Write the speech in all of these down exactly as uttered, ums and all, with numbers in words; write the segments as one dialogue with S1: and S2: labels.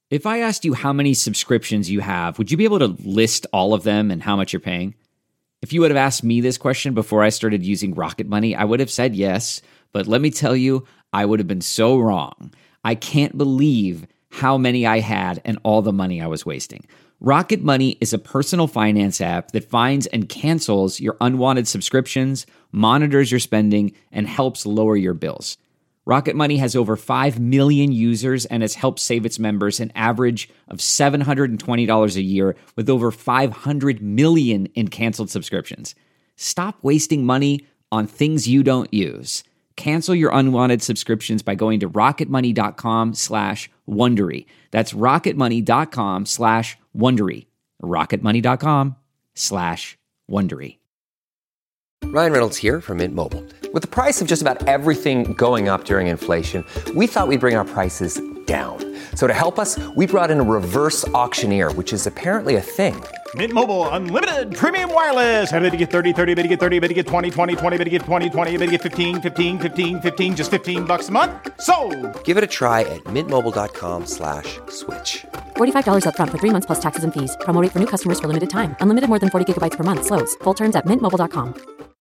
S1: If I asked you how many subscriptions you have, would you be able to list all of them and how much you're paying? If you would have asked me this question before I started using Rocket Money, I would have said yes, but let me tell you, I would have been so wrong. I can't believe how many I had and all the money I was wasting. Rocket Money is a personal finance app that finds and cancels your unwanted subscriptions, monitors your spending, and helps lower your bills. Rocket Money has over five million users and has helped save its members an average of seven hundred twenty dollars a year with over five hundred million in canceled subscriptions. Stop wasting money on things you don't use. Cancel your unwanted subscriptions by going to rocketmoney.com slash Wondery. That's rocketmoney.com slash Wondery. rocketmoney.com slash Wondery.
S2: Ryan Reynolds here from Mint Mobile. With the price of just about everything going up during inflation, we thought we'd bring our prices down. So to help us, we brought in a reverse auctioneer, which is apparently a thing.
S3: Mint Mobile Unlimited Premium Wireless. How to get thirty, thirty, how to get thirty, how to get twenty, twenty, twenty, how to get twenty, twenty, how to get fifteen, fifteen, fifteen, fifteen, just fifteen bucks a month? Sold!
S2: Give it a try at mintmobile.com slash switch.
S4: forty-five dollars up front for three months plus taxes and fees. Promo rate for new customers for limited time. Unlimited more than forty gigabytes per month. Slows full terms at mint mobile dot com.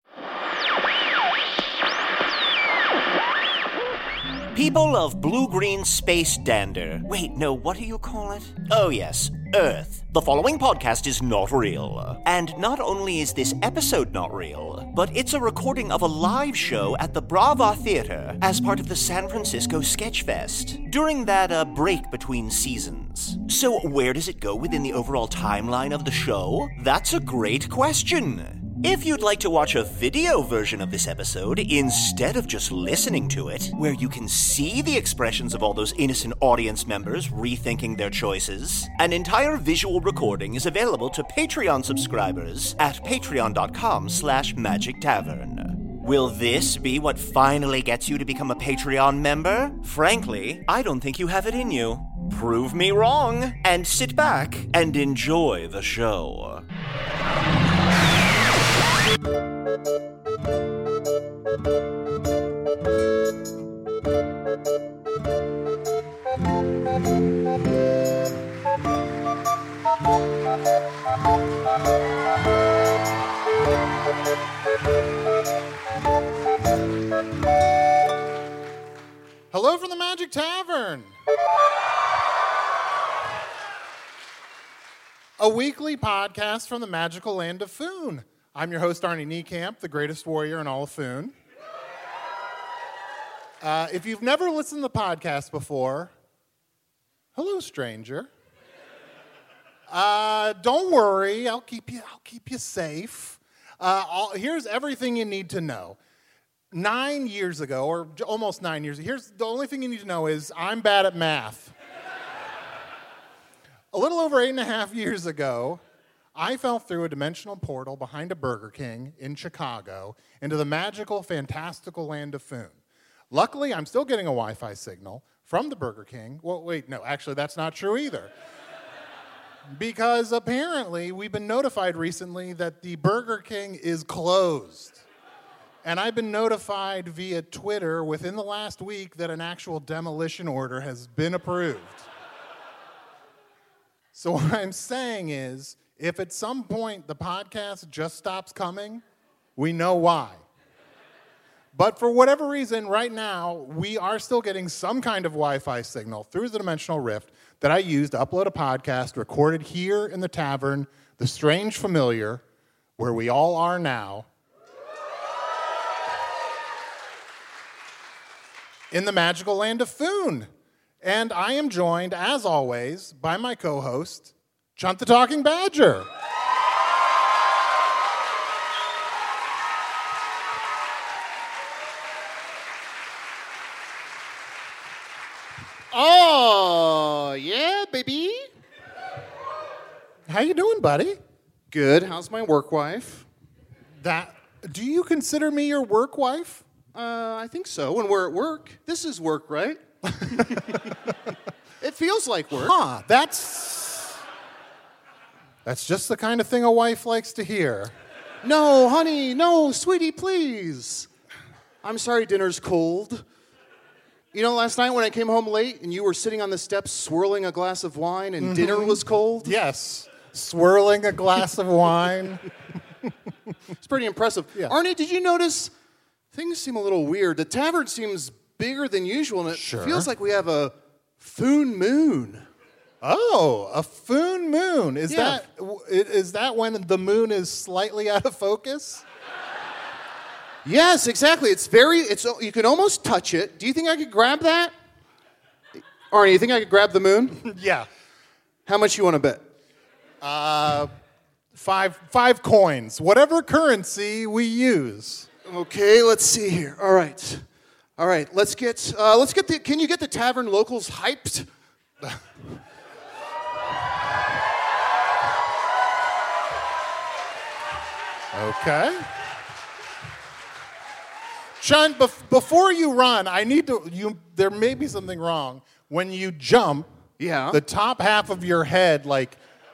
S5: People of blue-green space dander. Wait, no, what do you call it? Oh, yes, Earth. The following podcast is not real. And not only is this episode not real, but it's a recording of a live show at the Brava Theater as part of the San Francisco Sketch Fest during that uh, break between seasons. So where does it go within the overall timeline of the show? That's a great question. If you'd like to watch a video version of this episode instead of just listening to it, where you can see the expressions of all those innocent audience members rethinking their choices, an entire visual recording is available to Patreon subscribers at patreon.com slash magic tavern. Will this be what finally gets you to become a Patreon member? Frankly, I don't think you have it in you. Prove me wrong, and sit back and enjoy the show.
S6: Hello from the Magic Tavern. A weekly podcast from the magical land of Foon. I'm your host, Arnie Niekamp, the greatest warrior in all of Foon. Uh, if you've never listened to the podcast before, hello, stranger. Uh, don't worry, I'll keep you. I'll keep you safe. Uh, I'll, here's everything you need to know. Nine years ago, or almost nine years. Here's the only thing you need to know is I'm bad at math. A little over eight and a half years ago, I fell through a dimensional portal behind a Burger King in Chicago into the magical, fantastical land of Foon. Luckily, I'm still getting a Wi-Fi signal from the Burger King. Well, wait, no, actually, that's not true either. Because apparently, we've been notified recently that the Burger King is closed. And I've been notified via Twitter within the last week that an actual demolition order has been approved. So what I'm saying is, if at some point the podcast just stops coming, we know why. But for whatever reason, right now, we are still getting some kind of Wi-Fi signal through the Dimensional Rift that I use to upload a podcast recorded here in the tavern, The Strange Familiar, where we all are now, in the magical land of Foon. And I am joined, as always, by my co-host, Chunt the Talking Badger.
S7: Oh, yeah, baby.
S6: How you doing, buddy?
S7: Good. How's my work wife?
S6: That, do you consider me your work wife?
S7: Uh, I think so. When we're at work. This is work, right? It feels like work.
S6: Huh, that's... That's just the kind of thing a wife likes to hear.
S7: No, honey, no, sweetie, please. I'm sorry dinner's cold. You know, last night when I came home late and you were sitting on the steps swirling a glass of wine and mm-hmm. dinner was cold?
S6: Yes. Swirling a glass of wine.
S7: It's pretty impressive.
S6: Yeah.
S7: Arnie, did you notice things seem a little weird? The tavern seems bigger than usual, and it
S6: sure.
S7: feels like we have a full moon.
S6: Oh, a full moon. Is
S7: Yeah.
S6: that is that when the moon is slightly out of focus?
S7: Yes, exactly. It's very, it's you can almost touch it. Do you think I could grab that? Arnie, you think I could grab the moon?
S6: Yeah.
S7: How much you want to bet?
S6: Uh, five five coins, whatever currency we use.
S7: Okay, let's see here. All right. All right, let's get, uh, let's get the, can you get the tavern locals hyped?
S6: Okay. Sean, bef- before you run, I need to, you, there may be something wrong. When you jump,
S7: Yeah.
S6: the top half of your head, like,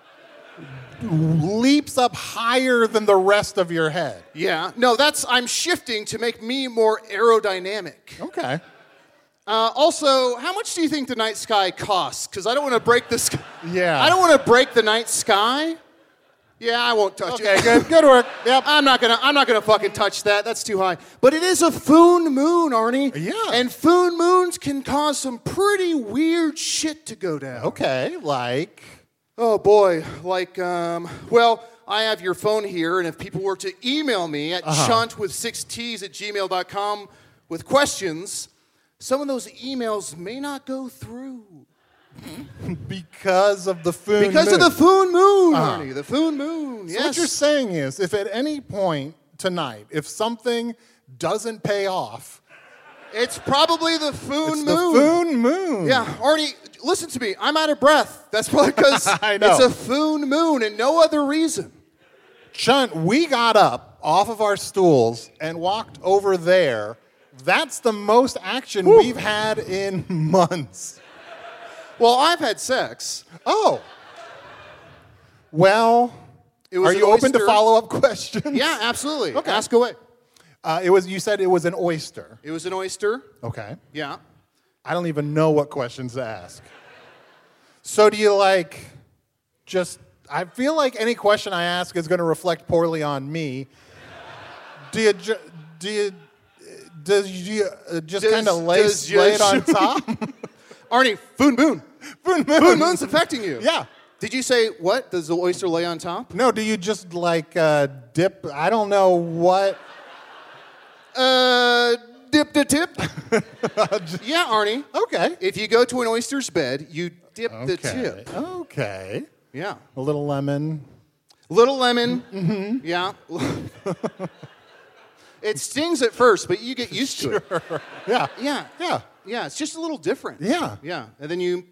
S6: leaps up higher than the rest of your head.
S7: Yeah. No, that's, I'm shifting to make me more aerodynamic.
S6: Okay.
S7: Uh, also, how much do you think the night sky costs? Because I don't want to break the sky.
S6: Yeah.
S7: I don't want to break the night sky. Yeah, I won't touch
S6: Okay,
S7: it.
S6: good, good work. Yep.
S7: I'm not gonna. I'm not gonna fucking touch that. That's too high. But it is a full moon, Arnie.
S6: Yeah.
S7: And full moons can cause some pretty weird shit to go down.
S6: Okay, like,
S7: Oh boy, like, um, well, I have your phone here, and if people were to email me at
S6: Uh-huh.
S7: chunt with six T's at gmail dot com with questions, some of those emails may not go through.
S6: because of the full moon.
S7: Because of the full moon,
S6: Uh-huh.
S7: Arnie. The full moon,
S6: So
S7: yes.
S6: what you're saying is, if at any point tonight, if something doesn't pay off,
S7: It's probably the full
S6: it's
S7: moon.
S6: the full moon.
S7: Yeah, Arnie, listen to me. I'm out of breath. That's probably because
S6: I know.
S7: it's a full moon and no other reason.
S6: Chunt, we got up off of our stools and walked over there. That's the most action
S7: Woo.
S6: we've had in months.
S7: Well, I've had sex.
S6: Oh. Well,
S7: It was
S6: are
S7: an
S6: you open to
S7: oyster.
S6: follow-up questions?
S7: Yeah, absolutely.
S6: Okay.
S7: Ask away.
S6: Uh, it was. You said it was an oyster.
S7: It was an oyster.
S6: Okay.
S7: Yeah.
S6: I don't even know what questions to ask. So do you like just, I feel like any question I ask is going to reflect poorly on me. Do you, ju- do you, does you uh, just
S7: Does-
S6: kind of lay,
S7: does you-
S6: lay it on top?
S7: Arnie, full moon.
S6: Full moon.
S7: Full moon's affecting you.
S6: Yeah.
S7: Did you say, what? Does the oyster lay on top?
S6: No, do you just like uh, dip, I don't know what.
S7: Uh, dip to tip. Yeah, Arnie.
S6: Okay.
S7: If you go to an oyster's bed, you dip the
S6: Okay.
S7: tip.
S6: Okay.
S7: Yeah.
S6: A little lemon.
S7: Little lemon. Mm-hmm. Yeah. It stings at first, but you get used to it.
S6: Yeah.
S7: Yeah.
S6: Yeah.
S7: Yeah, it's just a little different.
S6: Yeah.
S7: Yeah. And then you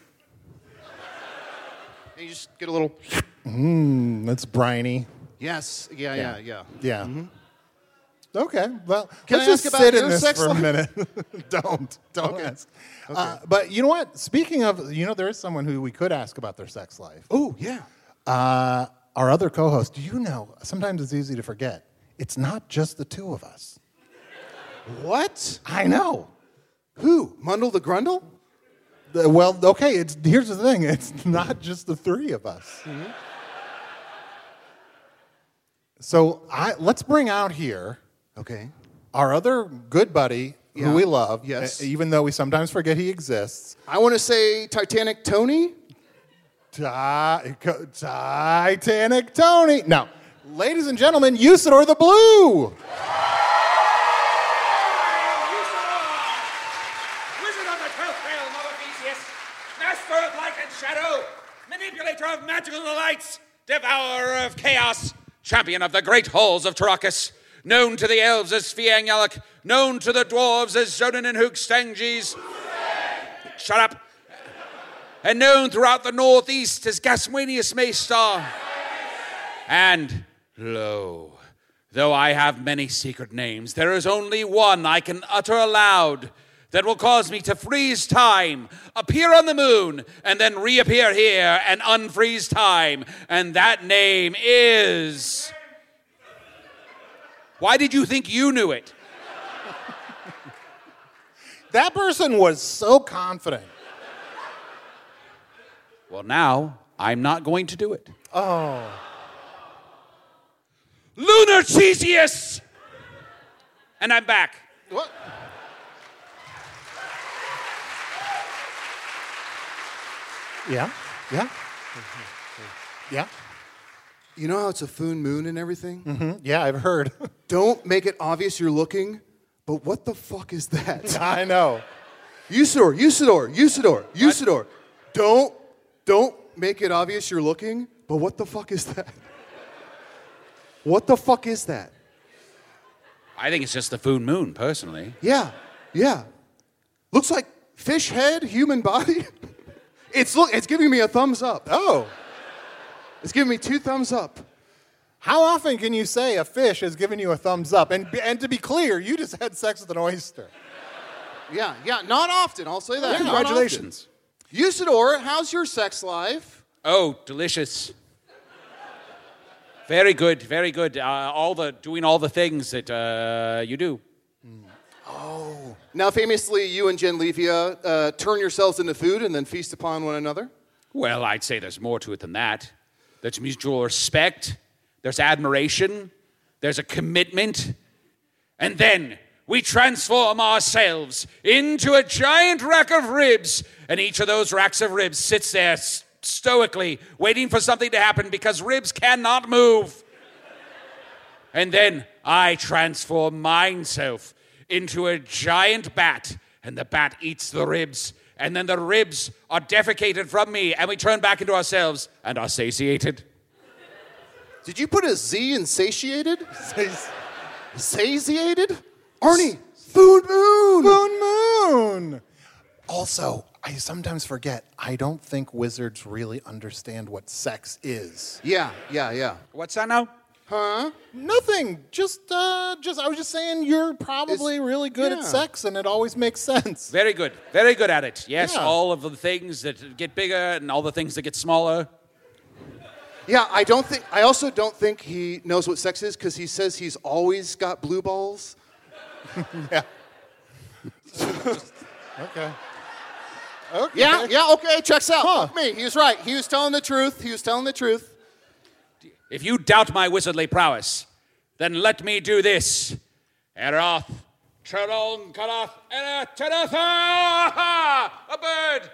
S7: and you just get a little
S6: Mmm, that's briny.
S7: Yes. Yeah, yeah, yeah.
S6: Yeah.
S7: Mm-hmm.
S6: Okay. Well,
S7: Can
S6: let's
S7: I
S6: just
S7: ask about
S6: sit in
S7: your
S6: this
S7: sex
S6: for
S7: life?
S6: a minute. don't. Don't
S7: Okay.
S6: ask. Uh, but you know what? Speaking of, you know, there is someone who we could ask about their sex life.
S7: Oh, yeah.
S6: Uh, our other co-host. Do you know? Sometimes it's easy to forget. It's not just the two of us.
S7: What?
S6: I know.
S7: Who? Mundle the Grundle?
S6: The- well, okay. It's here's the thing. It's not just the three of us.
S7: Mm-hmm.
S6: So I let's bring out here
S7: Okay.
S6: our other good buddy
S7: Yeah.
S6: who we love.
S7: Yes.
S6: uh, even though we sometimes forget he exists.
S7: I want to say Titanic Tony.
S6: Ti- co- Titanic Tony. Now, ladies and gentlemen, Usador the Blue.
S8: Wizard of the twelfth realm of Ephesius, master of light and shadow, manipulator of magical lights, devourer of chaos, champion of the great halls of Tarakas, known to the elves as Fiangyalak, known to the dwarves as Zonin and Hoogstanges. Shut up. And known throughout the northeast as Gaswanius Maystar. And, lo, though I have many secret names, there is only one I can utter aloud that will cause me to freeze time, appear on the moon, and then reappear here and unfreeze time. And that name is... Why did you think you knew it?
S6: That person was so confident.
S8: Well, now I'm not going to do it.
S6: Oh.
S8: Lunar Cheesius! And I'm back.
S7: What?
S6: Yeah, yeah. Yeah,
S7: You know how it's a full moon and everything?
S6: mm-hmm. Yeah, I've heard.
S7: Don't make it obvious you're looking, but what the fuck is that?
S6: I know.
S7: Usador, Usador, Usador, Usador. Don't, don't make it obvious you're looking, but what the fuck is that? What the fuck is that?
S8: I think it's just the full moon, personally.
S7: Yeah, yeah. Looks like fish head, human body. It's look. It's giving me a thumbs up.
S6: Oh.
S7: It's giving me two thumbs up.
S6: How often can you say a fish has given you a thumbs up? And, and to be clear, you just had sex with an oyster.
S7: Yeah, yeah. Not often. I'll say that.
S6: Yeah,
S7: Not
S8: Congratulations.
S7: often. Usador, how's your sex life?
S8: Oh, delicious. Very good, very good. Uh, all the doing all the things that uh, you do.
S7: Oh. Now, famously, you and Genlevia uh, turn yourselves into food and then feast upon one another?
S8: Well, I'd say there's more to it than that. There's mutual respect. There's admiration. There's a commitment. And then we transform ourselves into a giant rack of ribs. And each of those racks of ribs sits there s- stoically waiting for something to happen because ribs cannot move. And then I transform myself into a giant bat, and the bat eats the ribs, and then the ribs are defecated from me, and we turn back into ourselves and are satiated.
S7: Did you put a Z in satiated? Satiated? Arnie, Full Moon!
S6: Full moon! Also, I sometimes forget, I don't think wizards really understand what sex is.
S7: Yeah, yeah, yeah.
S8: What's that now?
S7: Huh?
S6: Nothing. Just, uh, just. I was just saying you're probably
S7: It's-
S6: really good
S7: yeah.
S6: at sex, and it always makes sense.
S8: Very good. Very good at it. Yes,
S6: Yeah.
S8: all of the things that get bigger and all the things that get smaller.
S7: Yeah, I don't think. I also don't think he knows what sex is because he says he's always got blue balls.
S6: Yeah. Okay. Okay.
S7: Yeah, yeah, okay, checks out.
S6: Huh.
S7: Fuck me, he was right. He was telling the truth. He was telling the truth.
S8: If you doubt my wizardly prowess, then let me do this. Eroth, Charon, Karath, Era, Teratha! A bird!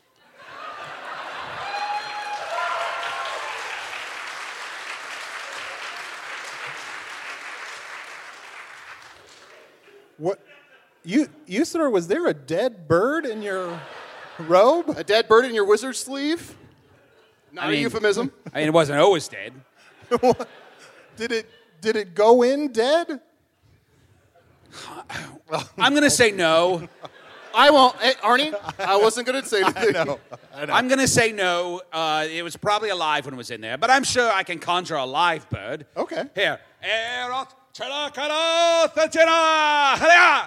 S6: What? You, Usador, was there a dead bird in your robe?
S7: A dead bird in your wizard sleeve? Not
S8: I
S7: a
S8: mean-
S7: euphemism.
S8: I mean, it wasn't always dead.
S6: Did it? Did it go in dead?
S8: I'm going to say no.
S7: I won't. Hey, Arnie, I wasn't going to say anything.
S6: I know.
S8: I'm going to say no. Uh, it was probably alive when it was in there, but I'm sure I can conjure a live bird.
S6: Okay.
S8: Here. Eroth, Chara, Karath, Tera, Halia!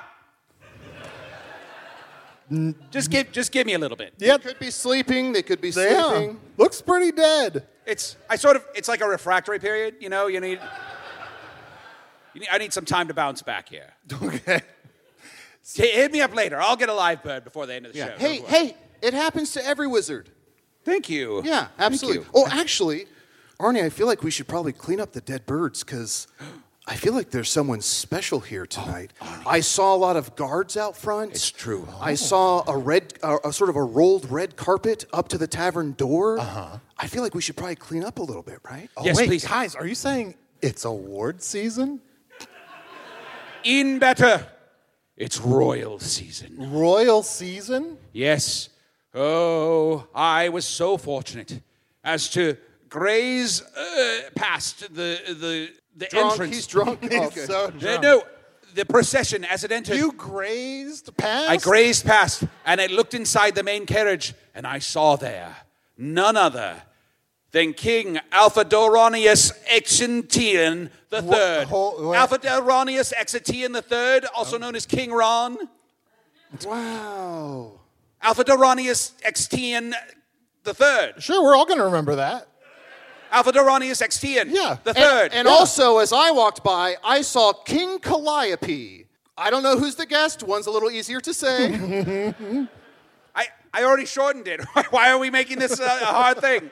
S8: Just give, just give me a little bit.
S6: Yep.
S7: They could be sleeping. They could be
S6: Yeah.
S7: sleeping.
S6: Looks pretty dead.
S8: It's, I sort of, it's like a refractory period. You know, you need, you need I need some time to bounce back here.
S6: Okay.
S8: Hey, hit me up later. I'll get a live bird before the end of the show.
S7: Hey,
S8: Don't worry.
S7: hey, it happens to every wizard.
S8: Thank you.
S7: Yeah, absolutely.
S8: you.
S7: Oh, actually, Arnie, I feel like we should probably clean up the dead birds because I feel like there's someone special here tonight. I saw a lot of guards out front.
S8: It's true.
S7: I saw a red, uh, a sort of a rolled red carpet up to the tavern door. Uh-huh. I feel like we should probably clean up a little bit, right?
S6: Oh,
S8: Yes,
S6: wait,
S8: please.
S6: guys, are you saying it's award season?
S8: In better. It's royal season.
S6: Royal season?
S8: Yes. Oh, I was so fortunate as to graze uh, past the the the
S7: Drunk,
S8: entrance.
S7: he's drunk.
S6: He's
S7: okay.
S6: so
S8: Uh,
S6: drunk.
S8: no, the procession as it entered.
S6: You grazed past?
S8: I grazed past, and I looked inside the main carriage, and I saw there none other than King Alphadoronius Exentian the Third.
S6: ho- what?
S8: Alphadoronius Exentian the Third, also known as King Ron.
S7: Wow.
S8: Alphadoronius Exentian the Third.
S6: Sure, we're all going to remember that.
S8: Alphadoronius Exentian
S6: Yeah.
S8: the
S7: And,
S8: Third.
S7: and also, as I walked by, I saw King Calliope. I don't know who's the guest. One's a little easier to say.
S8: I, I already shortened it. Why are we making this uh, a hard thing?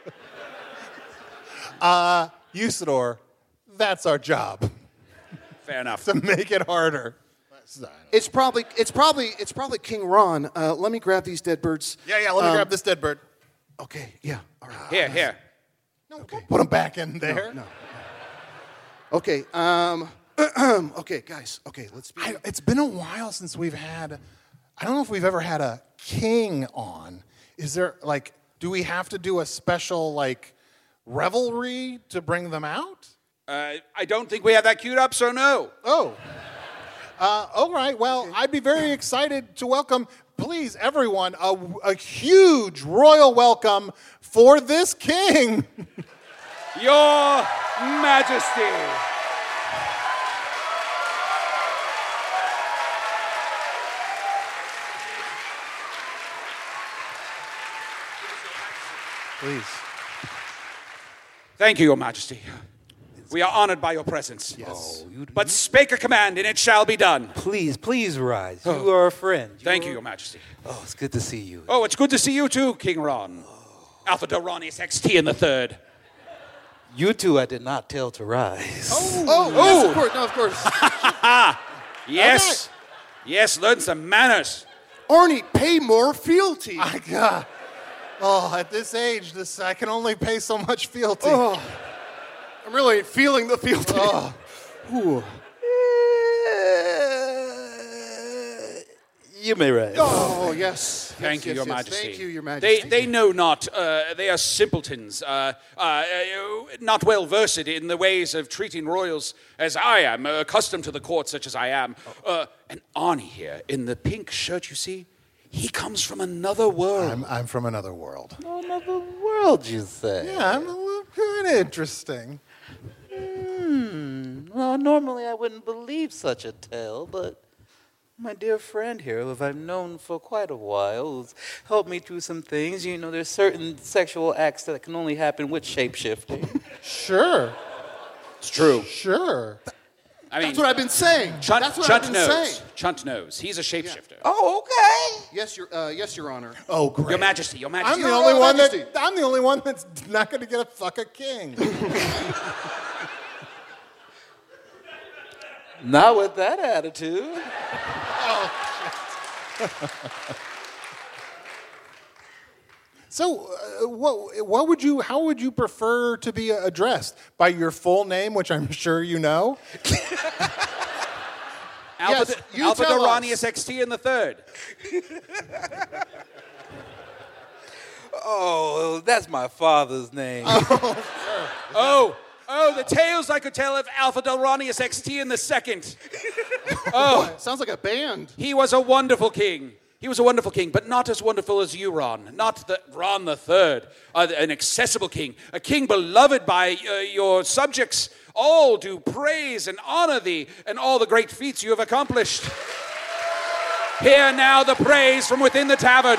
S6: Uh, Usador, that's our job.
S8: Fair enough.
S6: To make it harder.
S7: It's probably it's probably it's probably King Ron. Uh, let me grab these dead birds.
S6: Yeah, yeah, let me
S7: Um,
S6: grab this dead bird.
S7: Okay, yeah. All right.
S8: Here, here.
S6: No, don't put him back in there.
S7: No. Okay. Um. okay, guys. Okay, let's. Be...
S6: I, it's been a while since we've had. I don't know if we've ever had a king on. Is there like? Do we have to do a special like revelry to bring them out?
S8: Uh, I don't think we have that queued up, so no.
S6: Oh. Uh, all right. Well, I'd be very excited to welcome, please, everyone, a, a huge royal welcome for this king.
S8: Your Majesty.
S6: Please.
S8: Thank you, Your Majesty. We are honored by your presence.
S6: Yes.
S9: Oh, you,
S8: But spake a command, and it shall be done.
S9: please, please rise. You are a friend.
S8: Thank
S9: are-
S8: you, Your Majesty.
S9: Oh, it's good to see you.
S8: Oh, it's good to see you too, King Ron. Alpha Doranius X T in the third.
S9: You two I did not tell to rise.
S7: Oh, oh, yes, of course. No, of course.
S8: Yes. Yes, learn some manners.
S7: Arnie, pay more fealty.
S6: My God. Oh, at this age, this I can only pay so much fealty.
S7: Oh, I'm really feeling the fealty.
S6: Oh.
S7: Ooh.
S9: You may rise.
S7: Oh, yes.
S8: Thank
S7: Yes,
S8: you,
S7: yes,
S8: Your
S7: yes.
S8: Majesty.
S7: Thank you, Your Majesty.
S8: They, they know not. Uh, they are simpletons, uh, uh, uh, not well versed in the ways of treating royals as I am, uh, accustomed to the court such as I am. Uh, and Arnie here, in the pink shirt, you see, he comes from another world.
S6: I'm, I'm from another world.
S9: Another world, you say?
S6: Yeah, I'm a little kind of interesting.
S9: Hmm. Well, normally I wouldn't believe such a tale, but my dear friend here, who I've known for quite a while, who's helped me through some things. You know, there's certain sexual acts that can only happen with shapeshifting.
S6: Sure.
S8: It's true.
S6: Sure.
S8: I mean,
S7: That's what I've been saying.
S8: Chunt,
S7: That's what
S8: Chunt
S7: I've been
S8: knows.
S7: saying.
S8: Chunt knows. He's a shapeshifter.
S9: Oh, okay.
S7: Yes, Your, uh, yes, Your Honor.
S6: Oh, great.
S8: Your Majesty, Your Majesty.
S6: I'm the
S7: Your
S6: only one
S7: Majesty.
S6: that I'm the only one that's not going to get a fuck a king.
S9: Not with that attitude.
S6: So, uh, what what would you how would you prefer to be addressed? By your full name, which I'm sure you know?
S8: Alpha,
S7: Yes, you
S8: Alpha
S7: tell us.
S8: Doranius X T in the third.
S9: Oh, that's my father's name.
S8: Oh, oh, the tales I could tell of Alpha Doranius X T in the second. Oh,
S7: Sounds like a band.
S8: he was a wonderful king. He was a wonderful king, but not as wonderful as you, Ron. Not the Ron the Third, uh, an accessible king, a king beloved by uh, your subjects. All do praise and honor thee and all the great feats you have accomplished. Hear now the praise from within the tavern.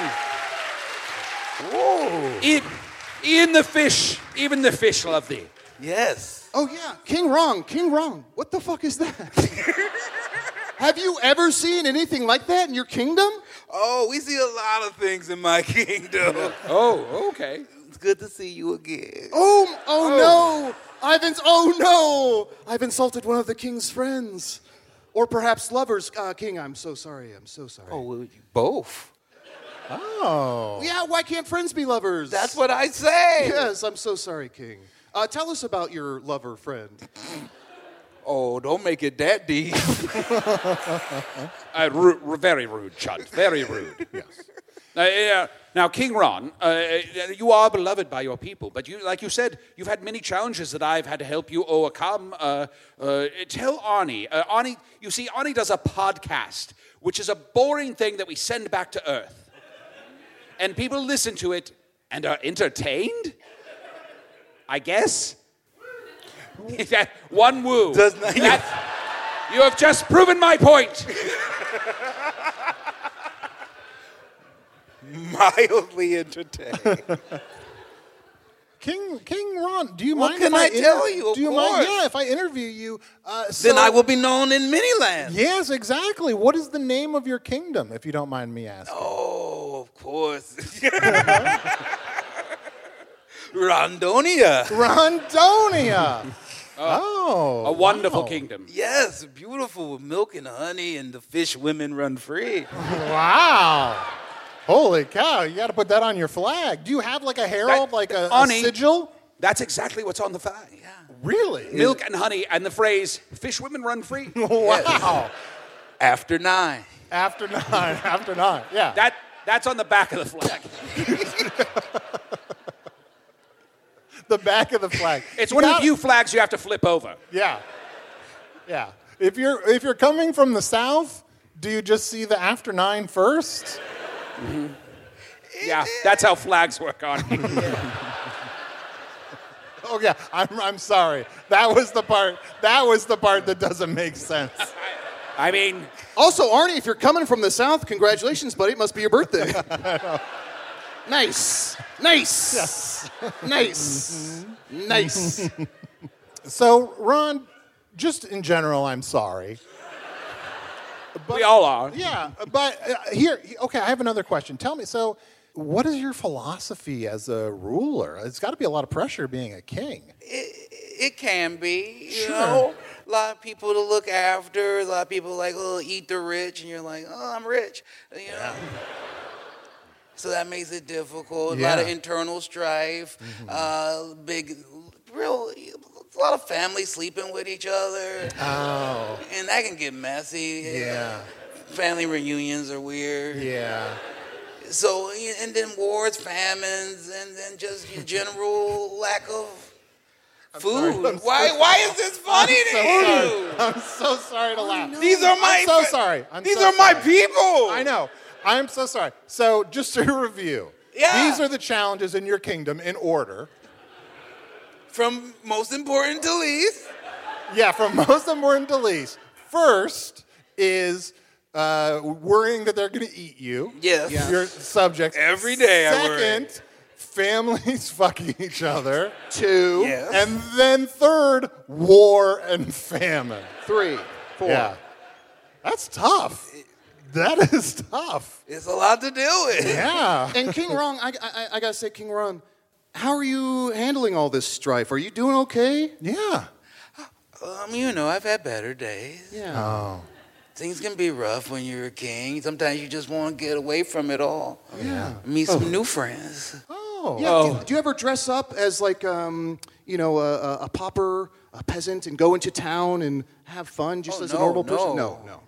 S8: In, in the fish, even the fish love thee.
S9: Yes.
S7: Oh, yeah. King Wrong. King Wrong. What the fuck is that? Have you ever seen anything like that in your kingdom?
S9: Oh, we see a lot of things in my kingdom.
S8: Oh, okay.
S9: It's good to see you again.
S7: Oh, oh, no. I've ins- oh no. I've insulted one of the king's friends. Or perhaps lovers. Uh, king, I'm so sorry. I'm so sorry.
S9: Oh, well, you both.
S6: Oh.
S7: Yeah, why can't friends be lovers?
S9: That's what I say.
S7: Yes, I'm so sorry, King. Uh, tell us about your lover friend.
S9: Oh, don't make it that deep.
S8: Uh, ru- ru- very rude, Chunt. Very rude. Yes. Uh, yeah. Now, King Ron, uh, you are beloved by your people, but you, like you said, you've had many challenges that I've had to help you overcome. Uh, uh, tell Arnie. Uh, Arnie, you see, Arnie does a podcast, which is a boring thing that we send back to Earth. And people listen to it and are entertained, I guess. That one woo.
S9: Does not-
S8: That- you have just proven my point.
S9: Mildly entertained.
S6: King King Ron, do you
S9: What
S6: mind
S9: can
S6: if I,
S9: I tell you? Of
S6: Do you
S9: course.
S6: mind? Yeah, if I interview you, uh, so,
S9: Then I will be known in many lands.
S6: Yes, exactly. What is the name of your kingdom, if you don't mind me asking?
S9: Oh, of course. Rondonia.
S6: Rondonia. Oh,
S8: A wonderful
S6: wow.
S8: kingdom.
S9: Yes, beautiful with milk and honey, and the fish women run free.
S6: Wow. Holy cow, you got to put that on your flag. Do you have like a herald,
S8: That-
S6: like a, a
S8: honey.
S6: sigil?
S8: That's exactly what's on the flag.
S9: Yeah.
S6: Really?
S8: Milk and honey, and the phrase "fish women run free."
S6: Wow.
S9: After nine.
S6: After nine, after nine. Yeah.
S8: That that's on the back of the flag.
S6: the back of the flag.
S8: It's
S6: You
S8: one of
S6: got-
S8: the few flags you have to flip over.
S6: Yeah. Yeah. If you're if you're coming from the south, do you just see the after nine first?
S8: Yeah, that's how flags work on.
S6: Oh yeah, I'm I'm sorry. That was the part. That was the part that doesn't make sense.
S8: I mean,
S7: Also, Arnie, if you're coming from the South, congratulations, buddy. It must be your birthday. Nice. Nice.
S6: Yes.
S7: Nice. Nice.
S6: So, Ron, just in general, I'm sorry.
S8: we all are.
S6: Yeah, but uh, here, okay, I have another question. Tell me, so what is your philosophy as a ruler? It's got to be a lot of pressure being a king.
S9: It, it can be, you
S6: Sure.
S9: know. A lot of people to look after. A lot of people like, oh, eat the rich, and you're like, oh, I'm rich, you know. So that makes it difficult. A lot of
S6: Yeah.
S9: internal strife. Uh, big, real, a lot of families sleeping with each other,
S6: Oh,
S9: and that can get messy.
S6: yeah,
S9: Family reunions are weird.
S6: yeah.
S9: So, and then wars, famines, and then just your general lack of food.
S6: sorry, I'm so
S9: why? Why is this funny
S6: I'm
S9: to
S6: so
S9: you?
S6: sorry. I'm so sorry to laugh.
S9: These are my.
S6: I'm so
S9: fa-
S6: sorry. I'm
S9: These
S6: so
S9: are my
S6: sorry.
S9: people.
S6: I know. I'm so sorry. So, just to review,
S9: Yeah.
S6: these are the challenges in your kingdom in order.
S9: From most important to least.
S6: Yeah, from most important to least. First is uh, worrying that they're going to eat you.
S9: Yes. Yeah.
S6: Your subjects.
S9: Every day I worry.
S6: Second, families fucking each other.
S7: Two.
S9: Yes.
S6: And then third, war and famine.
S7: Three. Four.
S6: Yeah. That's tough. That is tough.
S9: It's a lot to deal with.
S6: Yeah.
S7: And King Ron, I, I, I gotta say, King Ron, how are you handling all this strife? Are you doing okay?
S6: Yeah.
S9: Um, you know, I've had better days.
S7: Yeah.
S6: Oh.
S9: Things can be rough when you're a king. Sometimes you just want to get away from it all.
S6: Yeah.
S9: Meet some new friends.
S6: Oh.
S7: Yeah. Do, do you ever dress up as like, um, you know, a, a, a pauper, a peasant, and go into town and have fun just
S9: Oh,
S7: as
S9: no,
S7: a normal person?
S9: no.
S7: No, no.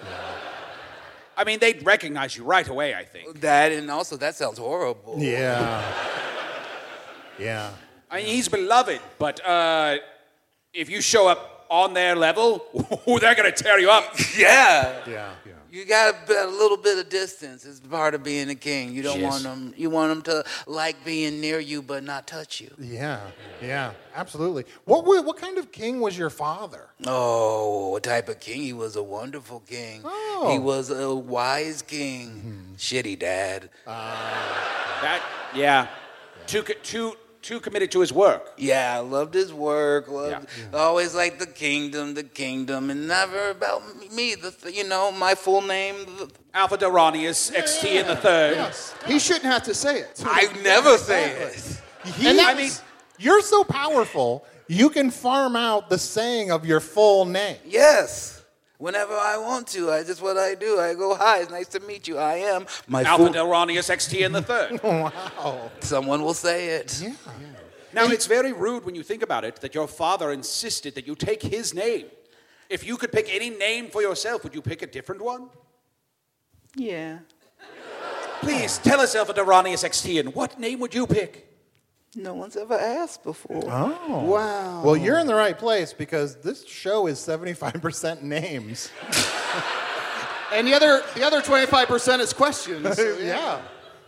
S8: I mean, they'd recognize you right away, I think.
S9: That and also that sounds horrible.
S6: Yeah. Yeah.
S8: I mean, he's beloved, but uh, if you show up on their level, they're going to tear you up.
S9: Yeah.
S6: Yeah. Yeah.
S9: You got a, a little bit of distance. It's part of being a king. You don't
S8: Yes.
S9: want them. You want them to like being near you, but not touch you.
S6: Yeah. Yeah. Absolutely. What wa- what kind of king was your father?
S9: Oh, what type of king? He was a wonderful king.
S6: Oh.
S9: He was a wise king. Shitty dad.
S8: That, yeah. Too, co- too, too committed to his work.
S9: Yeah, I loved his work. Loved, always liked the kingdom, the kingdom, and never about me. The th- you know my full name. The,
S8: Alpha Doranius, X T in the third.
S6: Yes.
S7: He shouldn't have to say it.
S9: I never say it.
S6: He,
S7: And
S6: I
S7: that
S6: mean,
S7: was-
S6: you're so powerful, you can farm out the saying of your full name.
S9: Yes. Whenever I want to, I just what I do. I go, hi, it's nice to meet you. I am my
S8: Alpha
S9: full.
S8: Doranius, X T in the third.
S6: Wow.
S9: Someone will say it.
S6: Yeah.
S8: Now, it's very rude when you think about it that your father insisted that you take his name. If you could pick any name for yourself, would you pick a different one?
S9: Yeah.
S8: Please tell us, Alpha Doranius, X T, and what name would you pick?
S9: No one's ever asked before.
S6: Oh.
S7: Wow.
S6: Well, you're in the right place because this show is seventy-five percent names.
S7: And the other, the other twenty-five percent is questions. So,
S6: Yeah.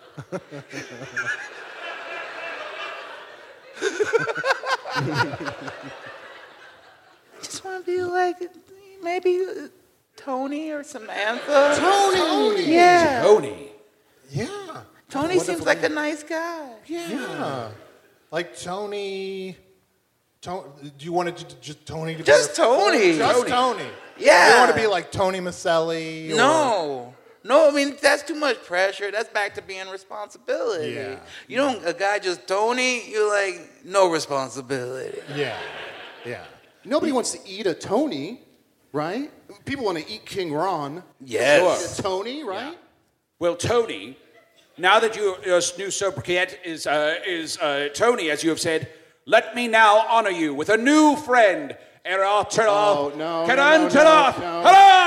S9: Just want to be like maybe uh, Tony or Samantha.
S6: Tony.
S9: Yeah.
S8: Tony.
S6: Yeah.
S9: Tony seems like a nice guy.
S6: Yeah. Like Tony. Tony do you want it to just Tony to
S9: Just
S6: be
S9: Tony.
S6: Just Tony.
S9: Yeah.
S6: You don't want to be like Tony Maselli? Or...
S9: No. No, I mean, that's too much pressure. That's back to being responsibility.
S6: Yeah.
S9: You don't, a guy just Tony, you're like, no responsibility.
S6: Yeah. Yeah.
S7: Nobody wants to eat a Tony, right? People want to eat King Ron.
S9: Yes.
S7: Eat a Tony, right?
S8: Well, Tony, now that you, your new sobriquet is, uh, is uh, Tony, as you have said, let me now honor you with a new friend.
S7: Oh, no, no, no, no, no.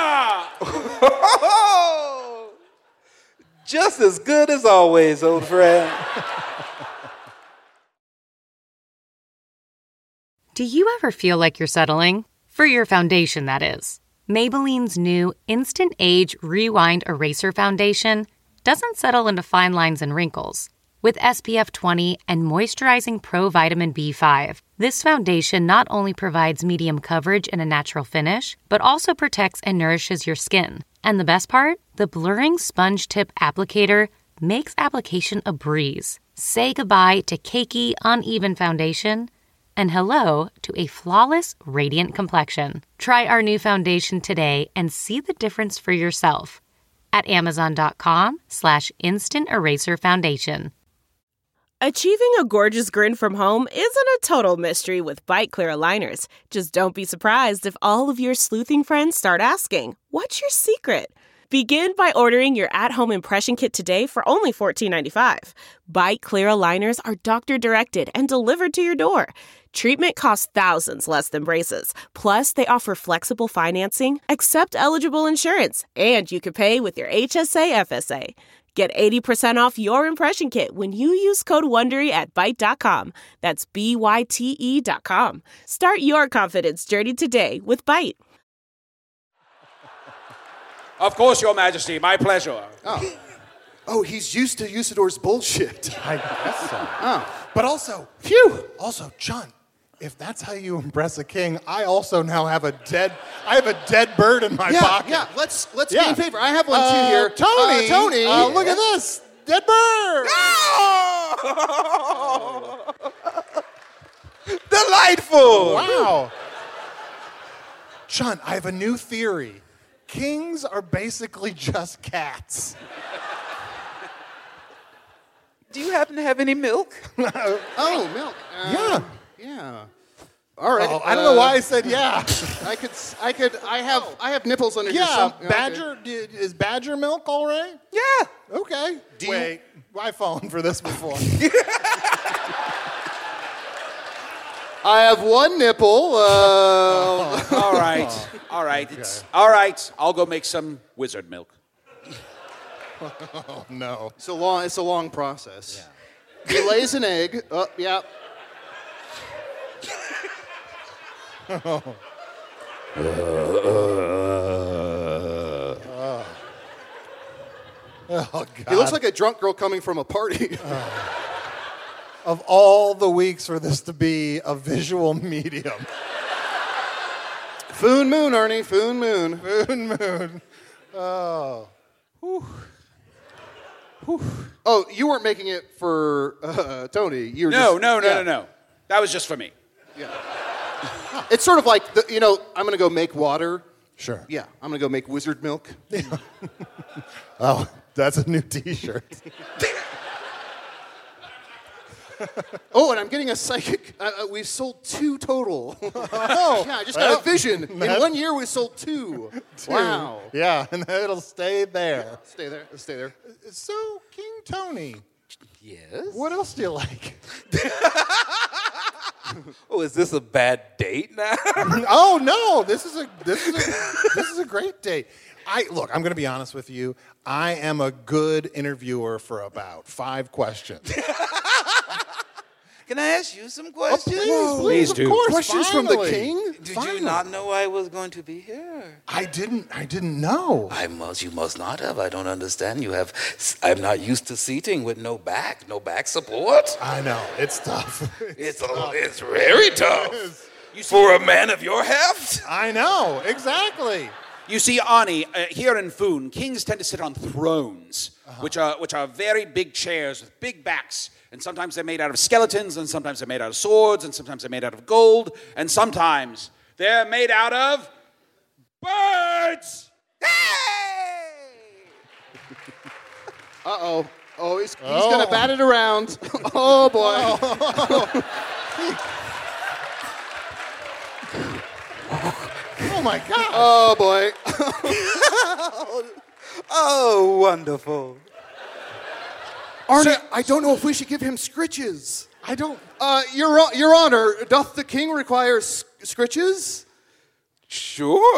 S8: Hurrah!
S9: Just as good as always, old friend.
S10: Do you ever feel like you're settling? For your foundation, that is. Maybelline's new Instant Age Rewind Eraser Foundation doesn't settle into fine lines and wrinkles. With S P F twenty and moisturizing Pro Vitamin B five, this foundation not only provides medium coverage and a natural finish, but also protects and nourishes your skin. And the best part? The blurring sponge tip applicator makes application a breeze. Say goodbye to cakey, uneven foundation and hello to a flawless, radiant complexion. Try our new foundation today and see the difference for yourself at amazon.com slash instant eraser foundation.
S11: Achieving a gorgeous grin from home isn't a total mystery with Bite Clear aligners. Just don't be surprised if all of your sleuthing friends start asking, what's your secret? Begin by ordering your at-home impression kit today for only fourteen ninety-five. Bite Clear aligners are doctor-directed and delivered to your door. Treatment costs thousands less than braces. Plus, they offer flexible financing, accept eligible insurance, and you can pay with your H S A F S A. Get eighty percent off your impression kit when you use code WONDERY at Byte dot com. That's B Y T E dot com. Start your confidence journey today with Byte.
S8: Of course, Your Majesty. My pleasure.
S7: Oh. Oh, he's used to Usador's bullshit.
S6: I guess so.
S7: Oh.
S6: But also, phew, also, John, if that's how you impress a king, I also now have a dead, I have a dead bird in my
S7: yeah,
S6: pocket.
S7: Yeah, let's let's
S6: Yeah.
S7: be in favor. I have one
S6: Uh,
S7: too here.
S6: Tony,
S7: Uh, Tony.
S6: uh, look at this, dead bird.
S9: Delightful.
S6: Wow. John, I have a new theory. Kings are basically just cats.
S9: Do you happen to have any milk?
S7: Oh, milk. Uh,
S6: Yeah.
S7: Yeah. All right.
S6: Oh, I don't know why I said yeah.
S7: I could. I could. I have. I have nipples under here.
S6: Yeah,
S7: some- okay.
S6: badger, d- is badger milk all right?
S9: Yeah.
S6: Okay.
S7: Do you-
S6: Wait, I've fallen for this before.
S7: I have one nipple. Uh,
S8: All right. All right. It's all right. I'll go make some wizard milk.
S6: Oh, no.
S7: It's a long. It's a long process. He lays an egg. Oh, yeah.
S6: Oh. Oh, God.
S7: He looks like a drunk girl coming from a party.
S6: Of all the weeks for this to be a visual medium.
S7: Foon moon, Arnie. Foon moon.
S6: Moon, moon. Oh. Whew. Whew.
S7: Oh, you weren't making it for uh, Tony. You were
S8: No,
S7: just,
S8: no, no,
S7: yeah.
S8: no, no. That was just for me.
S7: It's sort of like the, you know. I'm gonna go make water.
S6: Sure.
S7: Yeah, I'm gonna go make wizard milk.
S6: Oh, that's a new T-shirt.
S7: Oh, and I'm getting a psychic. Uh, uh, we've sold two total.
S6: Oh,
S7: yeah, I just
S6: well,
S7: got a vision. In
S6: that-
S7: one year, we sold two. Wow.
S6: Yeah, and it'll stay there.
S7: Stay there. Stay there.
S6: So, King Tony,
S9: Yes.
S6: what else do you like?
S9: Oh, is this a bad date now?
S6: Oh no, this is a this is a this is a great date. I look, I'm going to be honest with you. I am a good interviewer for about five questions.
S9: Can I ask you some questions?
S6: please,
S8: Please
S6: of
S8: do.
S6: course,
S7: Questions from the
S6: finally.
S7: king?
S9: Did
S6: Finally.
S9: you not know I was going to be here?
S6: I didn't. I didn't know.
S9: I must. You must not have. I don't understand. You have. I'm not used to seating with no back, no back support.
S6: I know it's tough.
S9: It's a, it's very tough for a man of your heft.
S6: I know exactly.
S8: You see, Ani, uh, here in Foon, kings tend to sit on thrones, uh-huh. which are which are very big chairs with big backs. And sometimes they're made out of skeletons, and sometimes they're made out of swords, and sometimes they're made out of gold, and sometimes they're made out of birds.
S7: Hey! Uh-oh. Oh, he's, he's
S6: Oh.
S7: going to bat it around. Oh, boy.
S6: Oh, my God.
S7: Oh, boy.
S9: Oh, wonderful.
S7: Arnie, I don't know if we should give him scritches.
S6: I don't...
S7: Uh, Your, Hon- Your Honor, doth the king require s- scritches?
S9: Sure.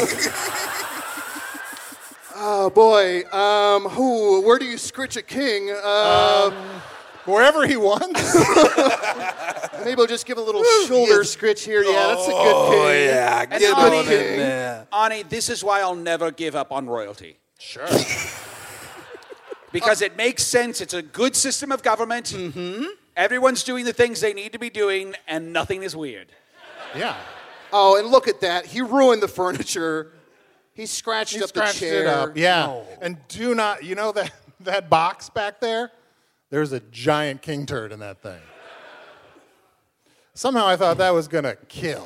S7: Oh, boy. Um, who, where do you scritch a king? Uh,
S6: Um, wherever he wants.
S7: maybe we'll just give a little shoulder scritch here. Yeah, that's a good king.
S9: Oh, yeah.
S8: And
S9: Get
S8: Ani,
S9: on in there.
S8: Ani, this is why I'll never give up on royalty.
S6: Sure.
S8: Because it makes sense. It's a good system of government. Mm-hmm. Everyone's doing the things they need to be doing, and nothing is weird.
S6: Yeah.
S7: Oh, and look at that. He ruined the furniture. He scratched
S6: He
S7: up
S6: scratched
S7: the chair.
S6: it up. Yeah.
S7: No.
S6: And do not, you know that, that box back there? There's a giant king turd in that thing. Somehow I thought that was going to kill.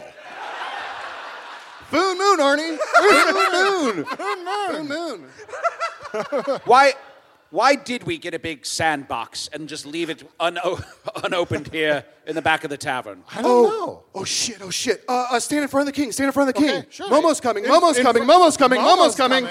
S7: Foon moon, Arnie. Foon moon.
S6: Moon, moon.
S7: Foon moon.
S8: Why, why did we get a big sandbox and just leave it uno- unopened here in the back of the tavern?
S6: I don't
S7: Oh,
S6: know.
S7: oh shit, oh shit. Uh, uh, stand in front of the king, stand in front of the king.
S6: Okay, sure.
S7: Momo's coming,
S6: In-
S7: Momo's
S6: in
S7: coming,
S6: fr-
S7: Momo's coming, Momo's coming.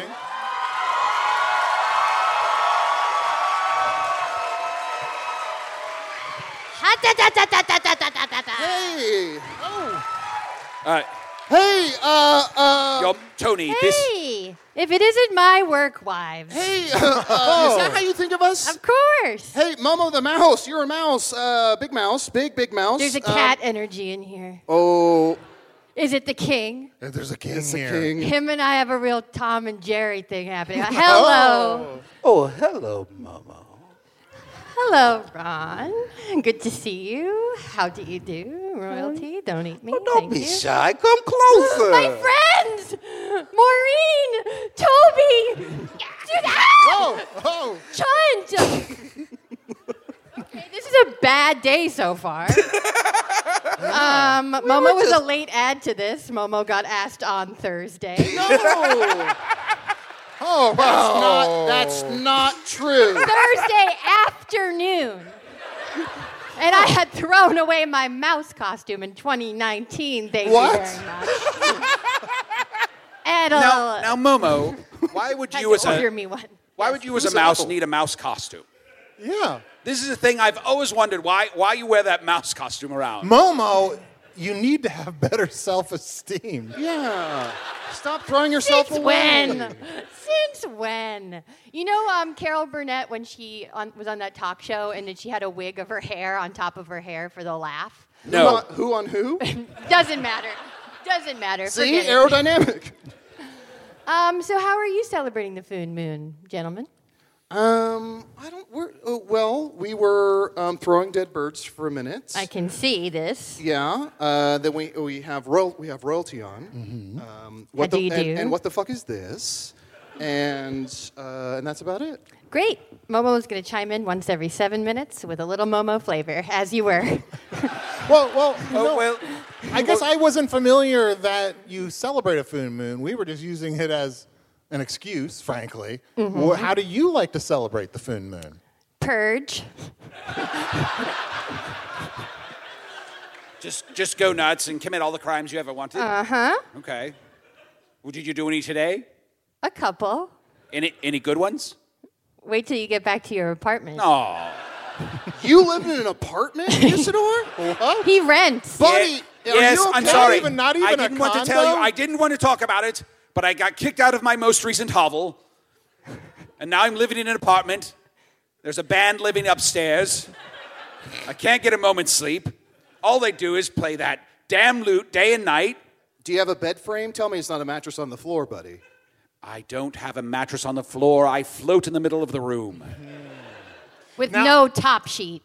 S7: Hey,
S8: All right,
S7: hey, uh, uh,
S8: yo, Tony, this...
S12: Hey, if it isn't my work wives.
S7: hey, uh, uh, is that how you think of us?
S12: Of course.
S7: Hey, Momo the mouse, you're a mouse, uh, big mouse, big, big mouse.
S12: There's a
S7: Uh,
S12: cat energy in here.
S7: oh,
S12: Is it the king?
S6: There's a king
S7: it's a
S6: here.
S7: king.
S12: Him and I have a real Tom and Jerry thing happening. Hello.
S9: Oh, hello, Momo.
S12: Hello, Ron. Good to see you. How do you do? Royalty, don't eat me.
S9: Oh, don't
S12: Thank
S9: be
S12: you.
S9: shy. Come closer.
S12: My friends! Maureen! Toby! Dude, ah!
S6: Oh, oh.
S12: Chunt! Okay, this is a bad day so far. Um, Momo was a late add to this. Momo got asked on Thursday.
S7: No.
S6: Oh,
S7: That's
S6: wow.
S7: not, that's not true.
S12: Thursday afternoon. And I had thrown away my mouse costume in twenty nineteen. Thank
S7: What?
S12: you very much. And uh,
S8: Now, now, Momo, why would
S12: had
S8: you
S12: to
S8: as a
S12: order me one.
S8: why would you as a
S7: Who's a
S8: mouse
S7: rebel?
S8: need a mouse costume?
S6: Yeah.
S8: This is a thing I've always wondered why why you wear that mouse costume around.
S6: Momo, you need to have better self-esteem.
S7: Yeah. Stop throwing yourself
S12: Since
S7: away.
S12: when? Since when? You know, um, Carol Burnett, when she on, was on that talk show, and then she had a wig of her hair on top of her hair for the laugh.
S7: Who
S8: No.
S7: on who? On who?
S12: Doesn't matter. Doesn't matter.
S7: See,
S12: Forget it.
S7: aerodynamic.
S12: Um, so how are you celebrating the Foon Moon, gentlemen?
S7: Um, I don't. We're uh, well. We were um, throwing dead birds for a minute.
S12: I can see this.
S7: Yeah. Uh, then we we have royal we have royalty on. Um, what
S12: How
S7: the,
S12: do you
S7: and,
S12: do?
S7: and what the fuck is this? And uh, and that's about it.
S12: Great. Momo is going to chime in once every seven minutes with a little Momo flavor, as you were.
S6: Well, well, you
S8: Oh
S6: know,
S8: well,
S6: I guess I wasn't familiar that you celebrate a Foon Moon. We were just using it as an excuse, frankly. Wh- How do you like to celebrate the Foon Moon?
S12: Purge.
S8: just just go nuts and commit all the crimes you ever wanted.
S12: Uh huh.
S8: Okay. Well, did you do any today?
S12: A couple.
S8: Any any good ones?
S12: Wait till you get back to your apartment.
S8: Oh.
S7: You live in an apartment, Isidore? What?
S12: He rents.
S7: Buddy, are
S8: yes,
S7: you
S8: I'm
S7: okay?
S8: sorry.
S6: even- not even
S8: I
S6: a
S8: didn't want to tell you.
S6: condo?
S8: I didn't want to talk about it, but I got kicked out of my most recent hovel, and now I'm living in an apartment. There's a band living upstairs. I can't get a moment's sleep. All they do is play that damn lute day and night.
S7: Do you have a bed frame? Tell me it's not a mattress on the floor, buddy.
S8: I don't have a mattress on the floor. I float in the middle of the room.
S12: With no top sheet.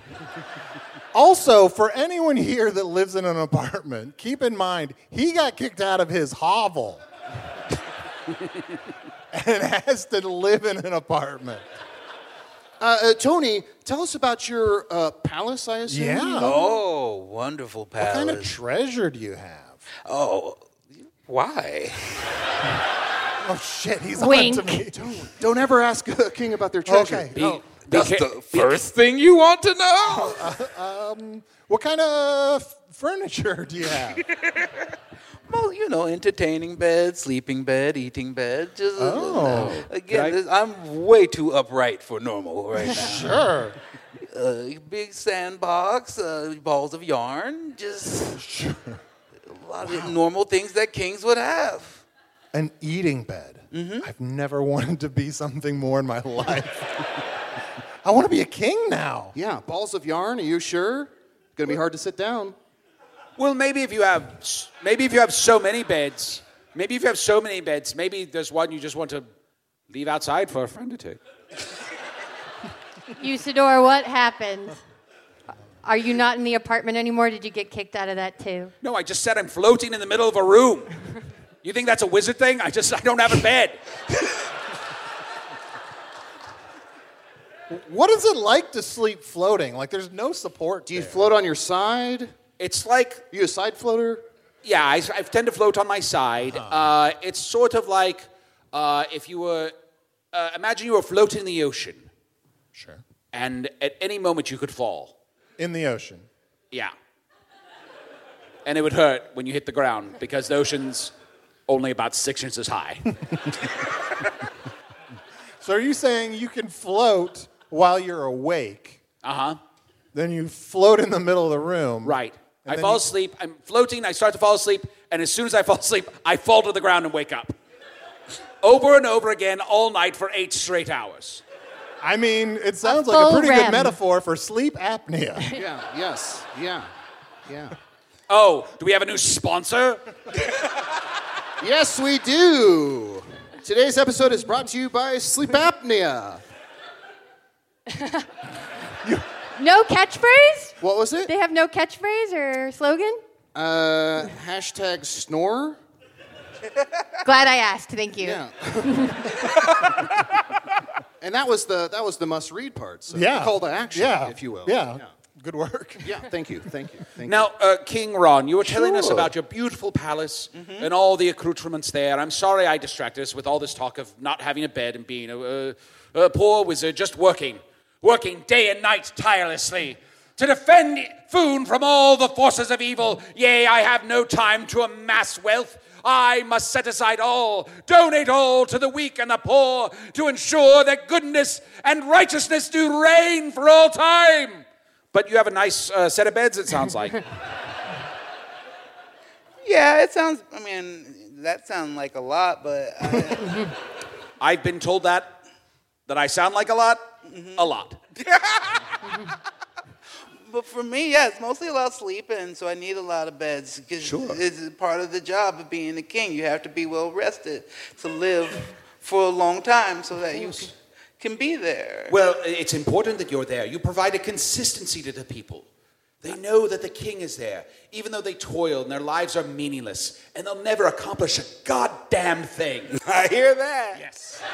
S6: Also, for anyone here that lives in an apartment, keep in mind, he got kicked out of his hovel. and has to live in an apartment.
S7: Uh, uh, Tony, tell us about your uh, palace, I assume?
S6: Yeah.
S9: Oh, wonderful palace.
S6: What kind of treasure do you have?
S9: Oh, why?
S6: Oh, shit, he's
S12: Wink.
S6: on to me.
S7: Don't, don't ever ask a king about their treasure.
S6: Okay.
S9: Be,
S6: Oh.
S9: that's the first thing you want to know.
S6: Uh, um, what kind of f- furniture do you have?
S9: Well, you know, entertaining bed, sleeping bed, eating bed. Just
S6: Oh.
S9: again,
S6: I-
S9: this, I'm way too upright for normal right now.
S6: Sure.
S9: Uh, big sandbox, uh, balls of yarn, just
S6: Sure.
S9: a lot of normal things that kings would have.
S6: An eating bed.
S9: Mm-hmm.
S6: I've never wanted to be something more in my life. I want to be a king now.
S7: Yeah, balls of yarn, are you sure? Gonna be hard to sit down.
S8: Well, maybe if you have, maybe if you have so many beds, maybe if you have so many beds, maybe there's one you just want to leave outside for a friend to take.
S12: Usador, what happened? Are you not in the apartment anymore? Did you get kicked out of that too?
S8: No, I just said I'm floating in the middle of a room. You think that's a wizard thing? I just, I don't have a bed.
S6: What is it like to sleep floating? Like, there's no support.
S7: Do you
S6: there.
S7: float on your side?
S8: It's like,
S7: Are you a side floater?
S8: yeah, I, I tend to float on my side. Uh, it's sort of like uh, if you were, uh, imagine you were floating in the ocean.
S6: Sure.
S8: And at any moment you could fall.
S6: In the ocean.
S8: Yeah. And it would hurt when you hit the ground because the ocean's only about six inches high.
S6: So are you saying you can float while you're awake?
S8: Uh-huh.
S6: Then you float in the middle of the room.
S8: Right.
S6: And
S8: I
S6: then
S8: fall
S6: you-
S8: asleep, I'm floating, I start to fall asleep, and as soon as I fall asleep, I fall to the ground and wake up. Over and over again all night for eight straight hours.
S6: I mean, it sounds
S12: A
S6: like a
S12: full
S6: pretty
S12: R E
S6: good
S12: M.
S6: metaphor for sleep apnea.
S7: Yeah, yes, yeah, yeah.
S8: Oh, do we have a new sponsor?
S7: Yes, we do. Today's episode is brought to you by sleep apnea.
S12: No catchphrase?
S7: What was it?
S12: They have no catchphrase or slogan?
S7: Uh, hashtag snore.
S12: Glad I asked. Thank you.
S7: Yeah. And that was the that was the must read part. So
S6: Yeah.
S7: the call to action,
S6: Yeah.
S7: if you will.
S6: Yeah. Good work.
S7: Yeah. Thank you. Thank you. Thank
S8: Now, uh, King Ron, you were telling us
S7: Sure.
S8: about your beautiful palace and all the accoutrements there. I'm sorry I distracted us with all this talk of not having a bed and being a, a, a poor wizard just working, working day and night tirelessly to defend Foon from all the forces of evil. Yea, I have no time to amass wealth. I must set aside all, donate all to the weak and the poor to ensure that goodness and righteousness do reign for all time. But you have a nice uh, set of beds, it sounds like.
S9: Yeah, it sounds, I mean, that sounds like a lot, but I,
S8: I've been told that, that I sound like a lot, a lot.
S9: but for me, yeah, it's mostly about sleeping, so I need a lot of beds. Because
S8: Sure.
S9: it's part of the job of being a king. You have to be well rested to live for a long time so that you c- can be there.
S8: Well, it's important that you're there. You provide a consistency to the people. They know that the king is there, even though they toil and their lives are meaningless, and they'll never accomplish a goddamn thing.
S9: I hear that.
S8: Yes.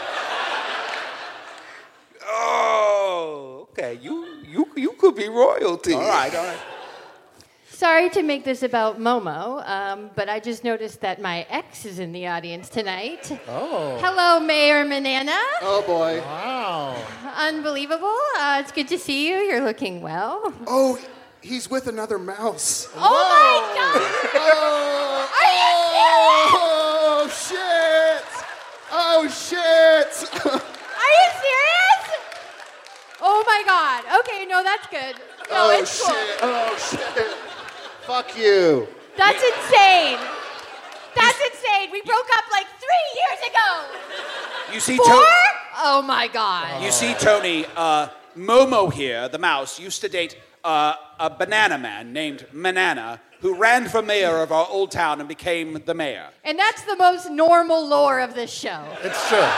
S9: Oh, okay. You you you could be royalty.
S8: All right, all right.
S12: Sorry to make this about Momo, um, but I just noticed that my ex is in the audience tonight.
S6: Oh.
S12: Hello, Mayor Manana.
S7: Oh boy.
S6: Wow.
S12: Unbelievable. Uh, it's good to see you. You're looking well.
S7: Oh, he's with another mouse.
S12: Oh my God!
S7: Oh,
S12: Are you serious?
S7: oh shit! Oh shit!
S12: Are you serious? Oh my God. Okay, no, that's good. No,
S7: oh
S12: it's
S7: shit!
S12: cool.
S7: Oh shit! Fuck you!
S12: That's insane. That's insane. We broke up like three years ago.
S8: You see,
S12: Four?
S8: To-
S12: Oh my God.
S8: you see, Tony, uh, Momo here, the mouse, used to date uh, a banana man named Manana, who ran for mayor of our old town and became the mayor.
S12: And that's the most normal lore of this show.
S6: It's true.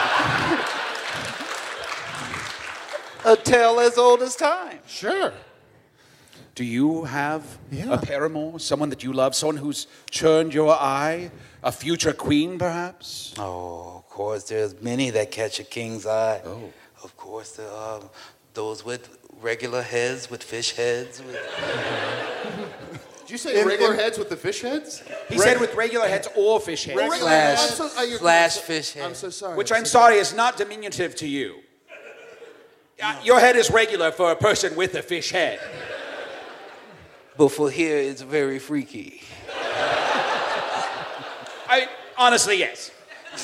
S9: A tale as old as time.
S6: Sure.
S8: Do you have
S6: Yeah.
S8: a paramour, someone that you love, someone who's turned your eye, a future queen, perhaps?
S9: Oh, of course, there's many that catch a king's eye.
S8: Oh.
S9: Of course, the, um, those with regular heads, with fish heads. With...
S7: Did you say
S6: In-
S7: regular
S6: in-
S7: heads with the fish heads?
S8: He said with regular heads or fish heads.
S7: Regular
S9: Slash,
S7: heads. I'm so- uh, you're-
S9: slash fish head.
S7: I'm so sorry.
S8: Which I'm sorry is not diminutive to you. Uh, Your head is regular for a person with a fish head.
S9: But for here, it's very freaky.
S8: I honestly, yes.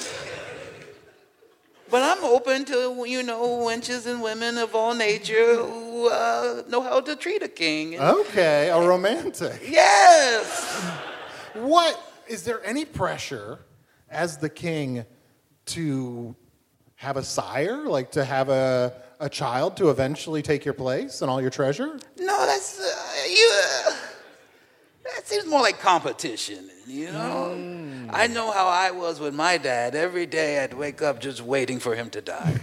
S9: But I'm open to, you know, wenches and women of all nature who uh, know how to treat a king. And-
S6: Okay, a romantic.
S9: Yes!
S6: What is there any pressure as the king to have a sire, like to have a a child to eventually take your place and all your treasure?
S9: No, that's, uh, you, uh, that seems more like competition, you know?
S6: Mm.
S9: I know how I was with my dad. Every day I'd wake up just waiting for him to die.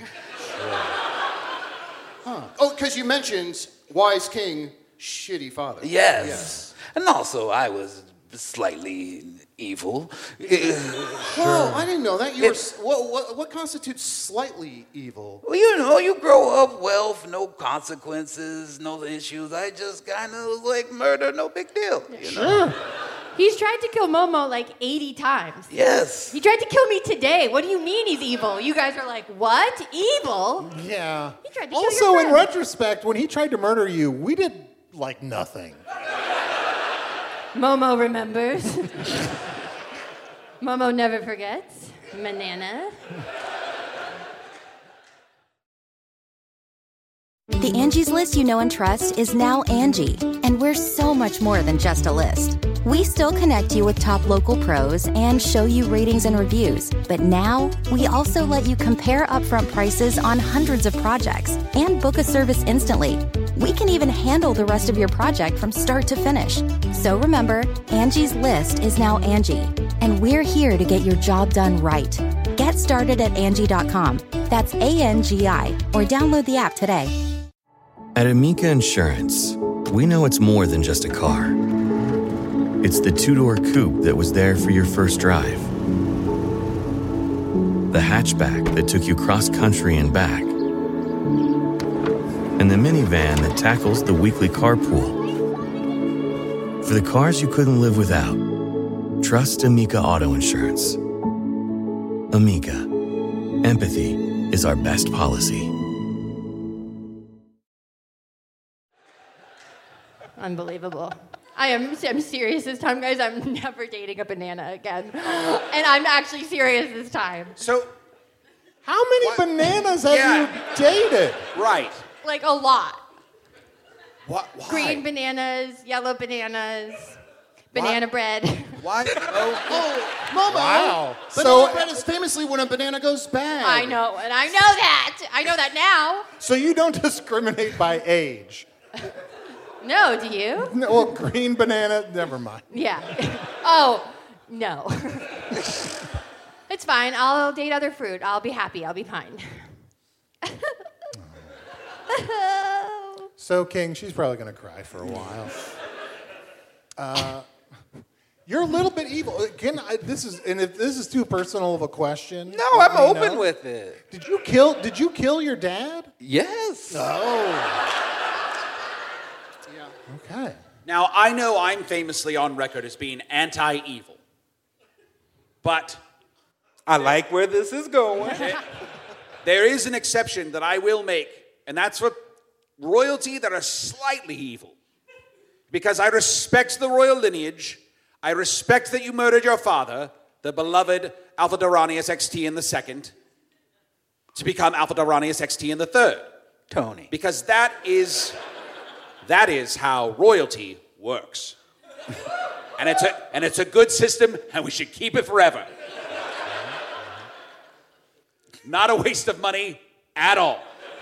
S7: Huh. Oh, because you mentioned wise king, shitty father.
S9: Yes.
S7: Yes.
S9: And also, I was slightly evil.
S7: Whoa, I didn't know that. You were.
S9: It-
S7: s- What, what, what constitutes slightly evil?
S9: Well, you know, you grow up well, no consequences, no issues. I just kind of was like murder, no big deal. You know?
S6: Sure.
S12: He's tried to kill Momo like eighty times.
S9: Yes.
S12: He tried to kill me today. What do you mean he's evil? You guys are like, what? Evil?
S6: Yeah.
S12: He tried to kill
S6: Also,
S12: your
S6: in
S12: friend.
S6: retrospect, when he tried to murder you, we did like nothing.
S12: Momo remembers. Momo never forgets. Banana.
S13: The Angie's List you know and trust is now Angie, and we're so much more than just a list. We still connect you with top local pros and show you ratings and reviews, but now we also let you compare upfront prices on hundreds of projects and book a service instantly. We can even handle the rest of your project from start to finish. So remember, Angie's List is now Angie, and we're here to get your job done right. Get started at Angie dot com. That's A N G I, or download the app today.
S14: At Amica Insurance, we know it's more than just a car. It's the two-door coupe that was there for your first drive, the hatchback that took you cross-country and back, and the minivan that tackles the weekly carpool. For the cars you couldn't live without, trust Amica Auto Insurance. Amica. Empathy is our best policy.
S12: Unbelievable. I am I'm serious this time, guys. I'm never dating a banana again. And I'm actually serious this time.
S8: So,
S6: how many
S8: What?
S6: bananas have
S8: Yeah.
S6: you dated?
S8: Right.
S12: Like a lot.
S8: What? Why?
S12: Green bananas, yellow bananas, banana bread.
S8: Why? Oh,
S7: Oh, Momo.
S6: Wow.
S7: Banana
S6: So-
S7: bread is famously when a banana goes bad.
S12: I know, and I know that. I know that now.
S6: So you don't discriminate by age.
S12: No, do you?
S6: No, well, green banana, never mind.
S12: Yeah. Oh, no. It's fine. I'll date other fruit. I'll be happy. I'll be fine.
S6: So, King, she's probably going to cry for a while. Uh, you're a little bit evil. Again, I, this is, and if this is too personal of a question.
S9: No,
S6: let
S9: I'm
S6: me
S9: open
S6: know.
S9: with it.
S6: Did you kill? Did you kill your dad?
S9: Yes.
S6: Oh. Okay.
S8: Now, I know I'm famously on record as being anti-evil. But
S9: I like where this is going.
S8: there is an exception that I will make, and that's for royalty that are slightly evil. Because I respect the royal lineage. I respect that you murdered your father, the beloved Alpha Doranius X T in the second, to become Alpha Doranius X T in the third.
S9: Tony.
S8: Because that is... That is how royalty works. And it's a and it's a good system, and we should keep it forever. Not a waste of money at all.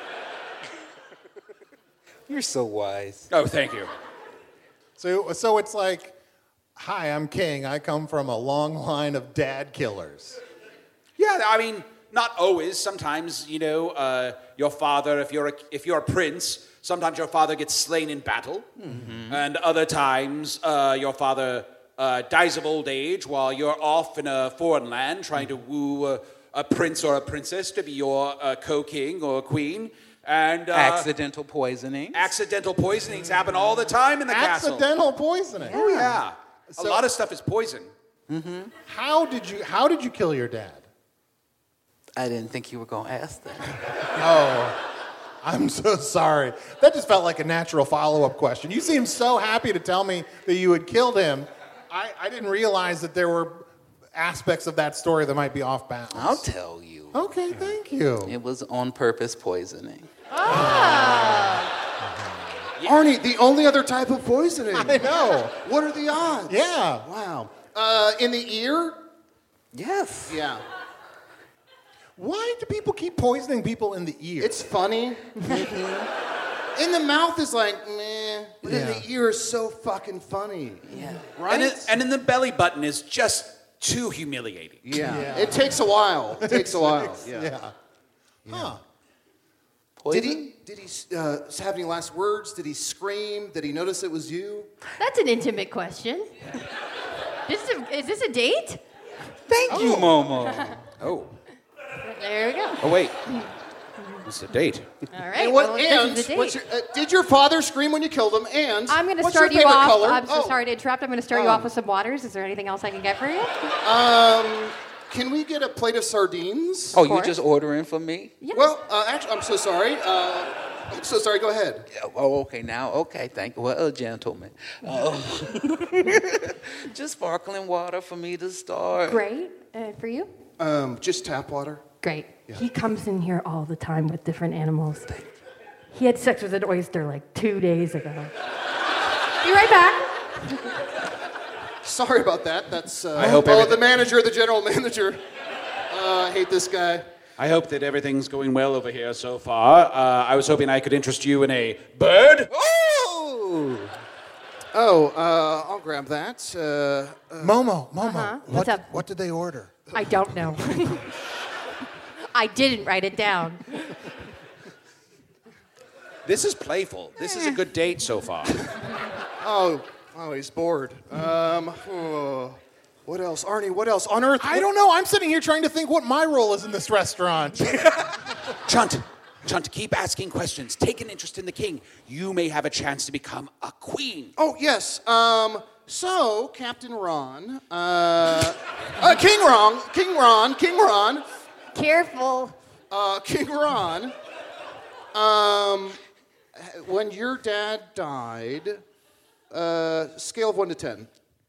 S9: You're so wise.
S8: Oh, thank you.
S6: So, so it's like, hi, I'm King. I come from a long line of dad killers.
S8: Yeah, I mean, Not always. Sometimes, you know, uh, your father, if you're a, if you're a prince, sometimes your father gets slain in battle. Mm-hmm. And other times, uh, your father uh, dies of old age while you're off in a foreign land trying to woo a, a prince or a princess to be your uh, co-king or queen. And uh,
S9: accidental poisonings.
S8: Accidental poisonings happen all the time in the castle.
S6: Accidental poisoning.
S8: Oh yeah,
S6: So-
S8: a lot of stuff is poison.
S9: Mm-hmm.
S6: How did you How did you kill your dad?
S9: I didn't think you were going to ask that.
S6: Oh, I'm so sorry. That just felt like a natural follow-up question. You seemed so happy to tell me that you had killed him. I, I didn't realize that there were aspects of that story that might be off balance.
S9: I'll tell you.
S6: Okay, thank you.
S9: It was on purpose poisoning.
S7: Arnie, the only other type of poisoning.
S6: I know.
S7: What are the odds?
S6: Yeah.
S7: Wow. Uh, in the ear?
S9: Yes.
S7: Yeah.
S6: Why do people keep poisoning people in the ear?
S7: It's funny. In the mouth is like, meh. But in
S6: Yeah.
S7: the ear is so fucking funny.
S9: Yeah.
S7: Right?
S8: And, it, and in the belly button is just too humiliating.
S7: yeah.
S6: Yeah.
S7: It takes a while. It takes a while. Yeah.
S6: yeah. Huh.
S7: Did he did he uh, have any last words? Did he scream? Did he notice it was you?
S12: That's an intimate question. This is, a, is this a date?
S9: Thank you, Momo.
S8: Oh.
S12: There we go.
S8: Oh, wait. This is a date.
S12: All right.
S7: And what?
S12: well,
S7: and
S12: this is a
S7: what's
S12: date.
S7: your, uh, did your father scream when you killed him? And
S12: I'm going to
S7: what's
S12: start
S7: your
S12: you
S7: favorite
S12: off.
S7: color?
S12: I'm so
S7: Oh,
S12: sorry to interrupt. I'm going to start you
S7: Um,
S12: off with some waters. Is there anything else I can get for you?
S7: Um, can we get a plate of sardines?
S9: Oh, you
S12: course.
S9: just ordering for me?
S12: Yeah.
S7: Well, uh, actually, I'm so sorry. Uh, I'm so sorry. Go ahead.
S9: Oh, okay, now, okay, thank you. Well, a gentleman. Oh. Just sparkling water for me to start.
S12: Great. And for you?
S7: Um, just tap water.
S12: Great. He comes in here all the time with different animals. He had sex with an oyster like two days ago. Be right back.
S7: Sorry about that. That's uh,
S8: I hope
S7: oh,
S8: everything-
S7: the manager, the general manager. Uh, I hate this guy.
S8: I hope that everything's going well over here so far. Uh, I was hoping I could interest you in a bird.
S7: Oh, oh, uh, I'll grab that. Uh, uh,
S6: Momo, Momo.
S12: Uh-huh.
S6: What,
S12: What's up?
S6: What did they order?
S12: I don't know. I didn't write it down.
S8: This is playful. This is a good date so far.
S7: oh, oh, he's bored. Um, oh, what else, Arnie? What else on Earth?
S6: I don't know. I'm sitting here trying to think what my role is in this restaurant.
S8: Chunt, Chunt, keep asking questions. Take an interest in the king. You may have a chance to become a queen.
S7: Oh yes. Um, so Captain Ron, uh, uh, King Ron, King Ron, King Ron,
S12: Careful.
S7: uh, King Ron. Um, when your dad died, uh, scale of one to ten.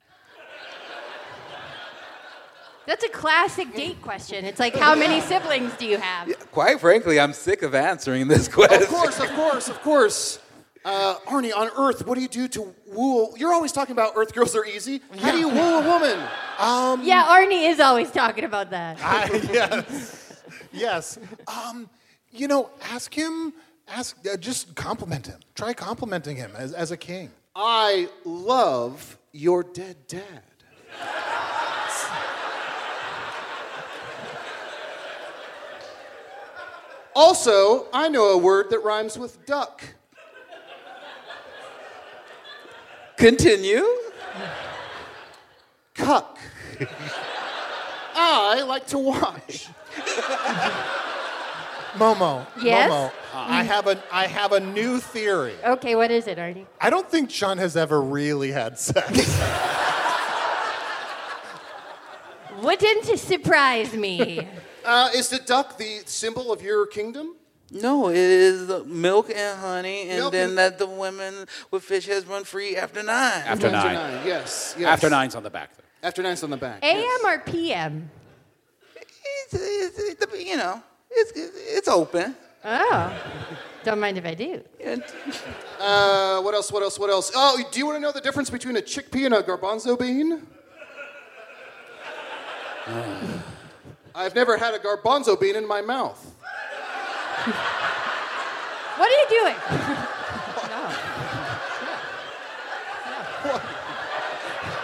S12: That's a classic date question. It's like, how many siblings do you have?
S9: Quite frankly, I'm sick of answering this question.
S7: Of course, of course, of course. Uh, Arnie, on Earth, what do you do to woo? You're always talking about Earth girls are easy. How do you woo a woman?
S6: Um,
S12: Yeah, Arnie is always talking about that.
S6: I, yes. Yes. Um, you know, ask him, ask, uh, just compliment him. Try complimenting him as, as a king.
S7: I love your dead dad. Also, I know a word that rhymes with duck.
S9: Continue.
S7: Cuck. I like to watch.
S6: Momo.
S12: Yes?
S6: Momo. I have a I have a new theory.
S12: Okay, what is it, Arnie?
S6: I don't think Chun has ever really had sex.
S12: Wouldn't surprise me.
S7: Uh, is the duck the symbol of your kingdom?
S9: No, it is the milk and honey, and
S7: Milk
S9: then
S7: and-
S9: that the women with fish heads run free after nine.
S8: After nine.
S7: Yes, yes.
S8: After nine's on the back. Though.
S7: After nine's on the back.
S12: A M or P M?
S9: It's, it's, it's, you know, it's, it's open.
S12: Oh, don't mind if I do.
S7: Uh, what else? What else? What else? Oh, do you want to know the difference between a chickpea and a garbanzo bean? I've never had a garbanzo bean in my mouth.
S12: What are you doing?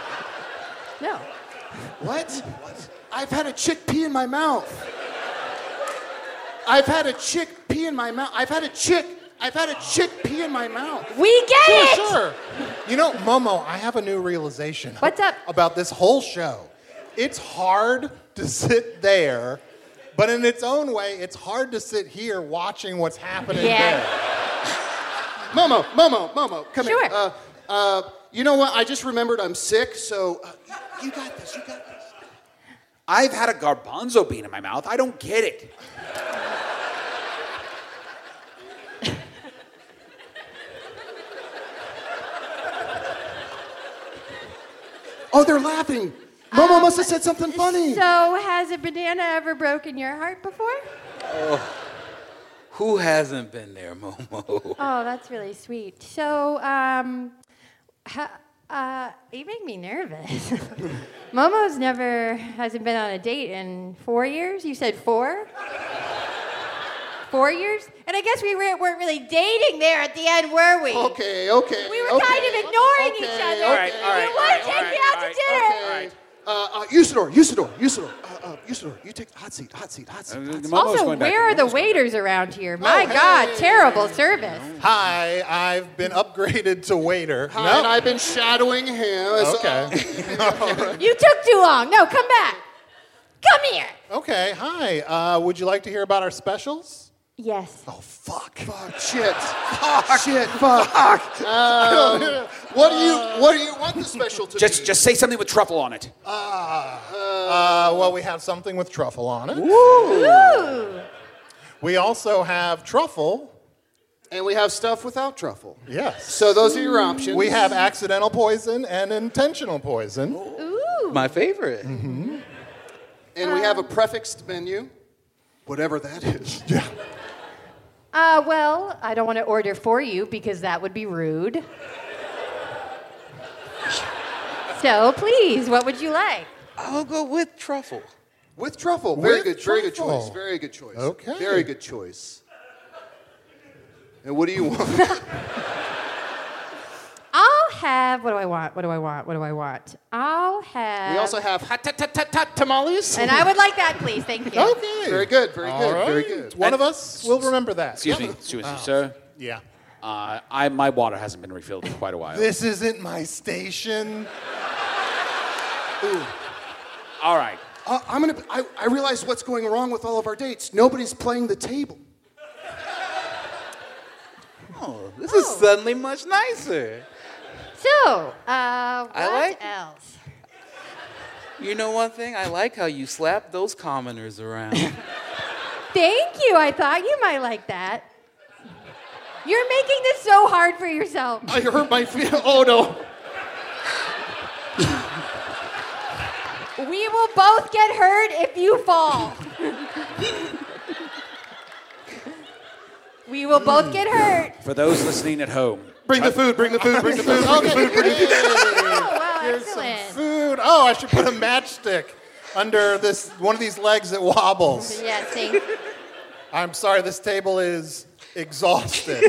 S12: no. No.
S7: What? I've had a chickpea in my mouth. I've had a chick pee in my mouth. I've had a chick. I've had a chick pee in my mouth.
S12: We get
S6: Sure,
S12: it!
S6: sure. You know, Momo, I have a new realization.
S12: What's up?
S6: About this whole show. It's hard to sit there, but in its own way, it's hard to sit here watching what's happening
S12: Yeah.
S6: there.
S7: Momo, Momo, Momo, come
S12: Sure.
S7: here. Uh, uh, you know what? I just remembered I'm sick, so uh, you, you got this. You got this.
S8: I've had a garbanzo bean in my mouth. I don't get it.
S7: Oh, they're laughing. Momo must have said something funny.
S12: So, has a banana ever broken your heart before?
S9: Oh, who hasn't been there, Momo?
S12: Oh, that's really sweet. So, um, ha, uh, you make me nervous. Momo's never, hasn't been on a date in four years? You said four? Four years? And I guess we weren't really dating there at the end, were we?
S7: Okay, okay.
S12: We were
S7: okay,
S12: kind of ignoring
S7: okay,
S12: each other.
S7: All right,
S12: we
S7: all right,
S12: want
S7: all right,
S12: to take
S7: all
S12: you
S7: right,
S12: out to
S7: all
S12: dinner.
S7: All right. Uh, uh, Usador, Usador, Usador. Uh, uh, Usador, you take the hot seat, hot seat, hot seat. Hot seat.
S12: Also, where are the waiters around here? My God, terrible service.
S6: Hi, I've been upgraded to waiter.
S7: Hi,
S6: No.
S7: and I've been shadowing him. as-
S6: Okay.
S12: You took too long. No, come back. Come here.
S6: Okay, hi. Uh, would you like to hear about our specials?
S12: Yes.
S6: Oh, fuck.
S7: Fuck, shit. Fuck, shit, fuck. Um, what do you, what do you want the special to
S8: Just,
S7: be?
S8: just say something with truffle on it.
S6: Ah. Uh, well, we have something with truffle on it.
S12: Ooh.
S6: We also have truffle.
S7: And we have stuff without truffle.
S6: Yes.
S7: So those are your options.
S6: We have accidental poison and intentional poison.
S12: Ooh.
S9: My favorite.
S6: Mm-hmm.
S7: And we have a prefixed menu, whatever that is.
S6: Yeah.
S12: Uh, well, I don't want to order for you because that would be rude. So, please, what would you like?
S9: I'll go with truffle.
S7: With truffle. Very
S6: With
S7: good, very good
S6: truffle.
S7: choice. Very good choice.
S6: Okay.
S7: Very good choice. And what do you want?
S12: I'll have, what do I want? What do I want? What do I want? I'll have.
S7: We also have hot, hot, hot, hot, hot tamales.
S12: And I would like that, please. Thank you.
S6: Okay.
S7: Very good, very
S6: All
S7: good,
S6: right.
S7: very good.
S6: One of us will remember that.
S8: Excuse me, excuse me, sir.
S6: Yeah.
S8: Uh, I, my water hasn't been refilled in quite a while.
S6: This isn't my station.
S7: Ooh.
S8: All right.
S7: Uh, I'm gonna. I, I realize what's going wrong with all of our dates. Nobody's playing the table.
S9: Oh, this is suddenly much nicer.
S12: So, uh, what
S9: I like-
S12: else?
S9: You know one thing? I like how you slap those commoners around.
S12: Thank you. I thought you might like that. You're making this so hard for yourself.
S7: I hurt my feet. Oh no.
S12: We will both get hurt if you fall. We will both get hurt.
S8: For those listening at home,
S7: Bring the food. Bring the food. Bring the food. Bring the food. Bring the food.
S12: Oh, wow,
S6: Here's some
S12: excellent.
S6: food. Oh, I should put a matchstick under this one of these legs that wobbles.
S12: Yeah, see.
S6: I'm sorry, this table is exhausted.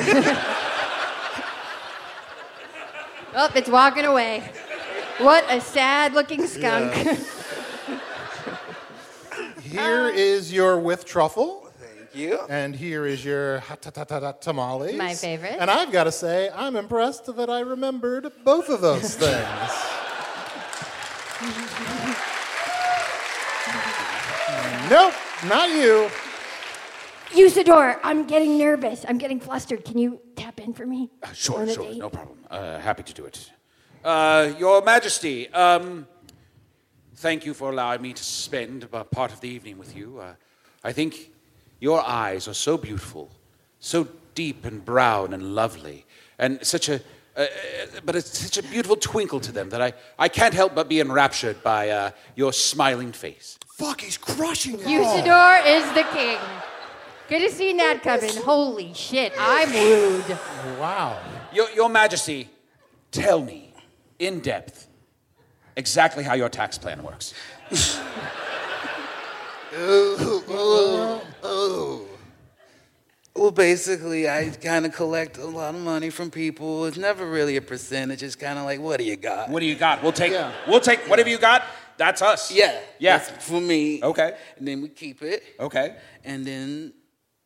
S12: Oh, it's walking away. What a sad-looking skunk.
S6: Yeah. Here is your with truffle.
S9: Thank you.
S6: And here is your hot ta- ta- ta- ta- tamales.
S12: My favorite.
S6: And I've got to say, I'm impressed that I remembered both of those things. Nope, not you.
S12: Usador, I'm getting nervous. I'm getting flustered. Can you tap in for me?
S8: Uh, sure,
S12: On a
S8: sure,
S12: date?
S8: no problem. Uh, happy to do it. Uh, Your Majesty, um, thank you for allowing me to spend a part of the evening with you. Uh, I think your eyes are so beautiful, so deep and brown and lovely, and such a, uh, but it's such a beautiful twinkle to them that I, I can't help but be enraptured by uh, your smiling face.
S7: Fuck, he's crushing it.
S12: Usador is the king. Good to see Nat come in. Holy shit, I'm wooed.
S6: Wow.
S8: Your, your Majesty, tell me, in depth, exactly how your tax plan works.
S9: Oh, oh, oh. Well, basically, I kind of collect a lot of money from people. It's never really a percentage. It's kind of like, what do you got?
S8: What do you got? We'll take,
S9: Yeah.
S8: we'll take whatever you got. That's us.
S9: Yeah.
S8: Yeah.
S9: That's for me.
S8: Okay.
S9: And then we keep it.
S8: Okay.
S9: And then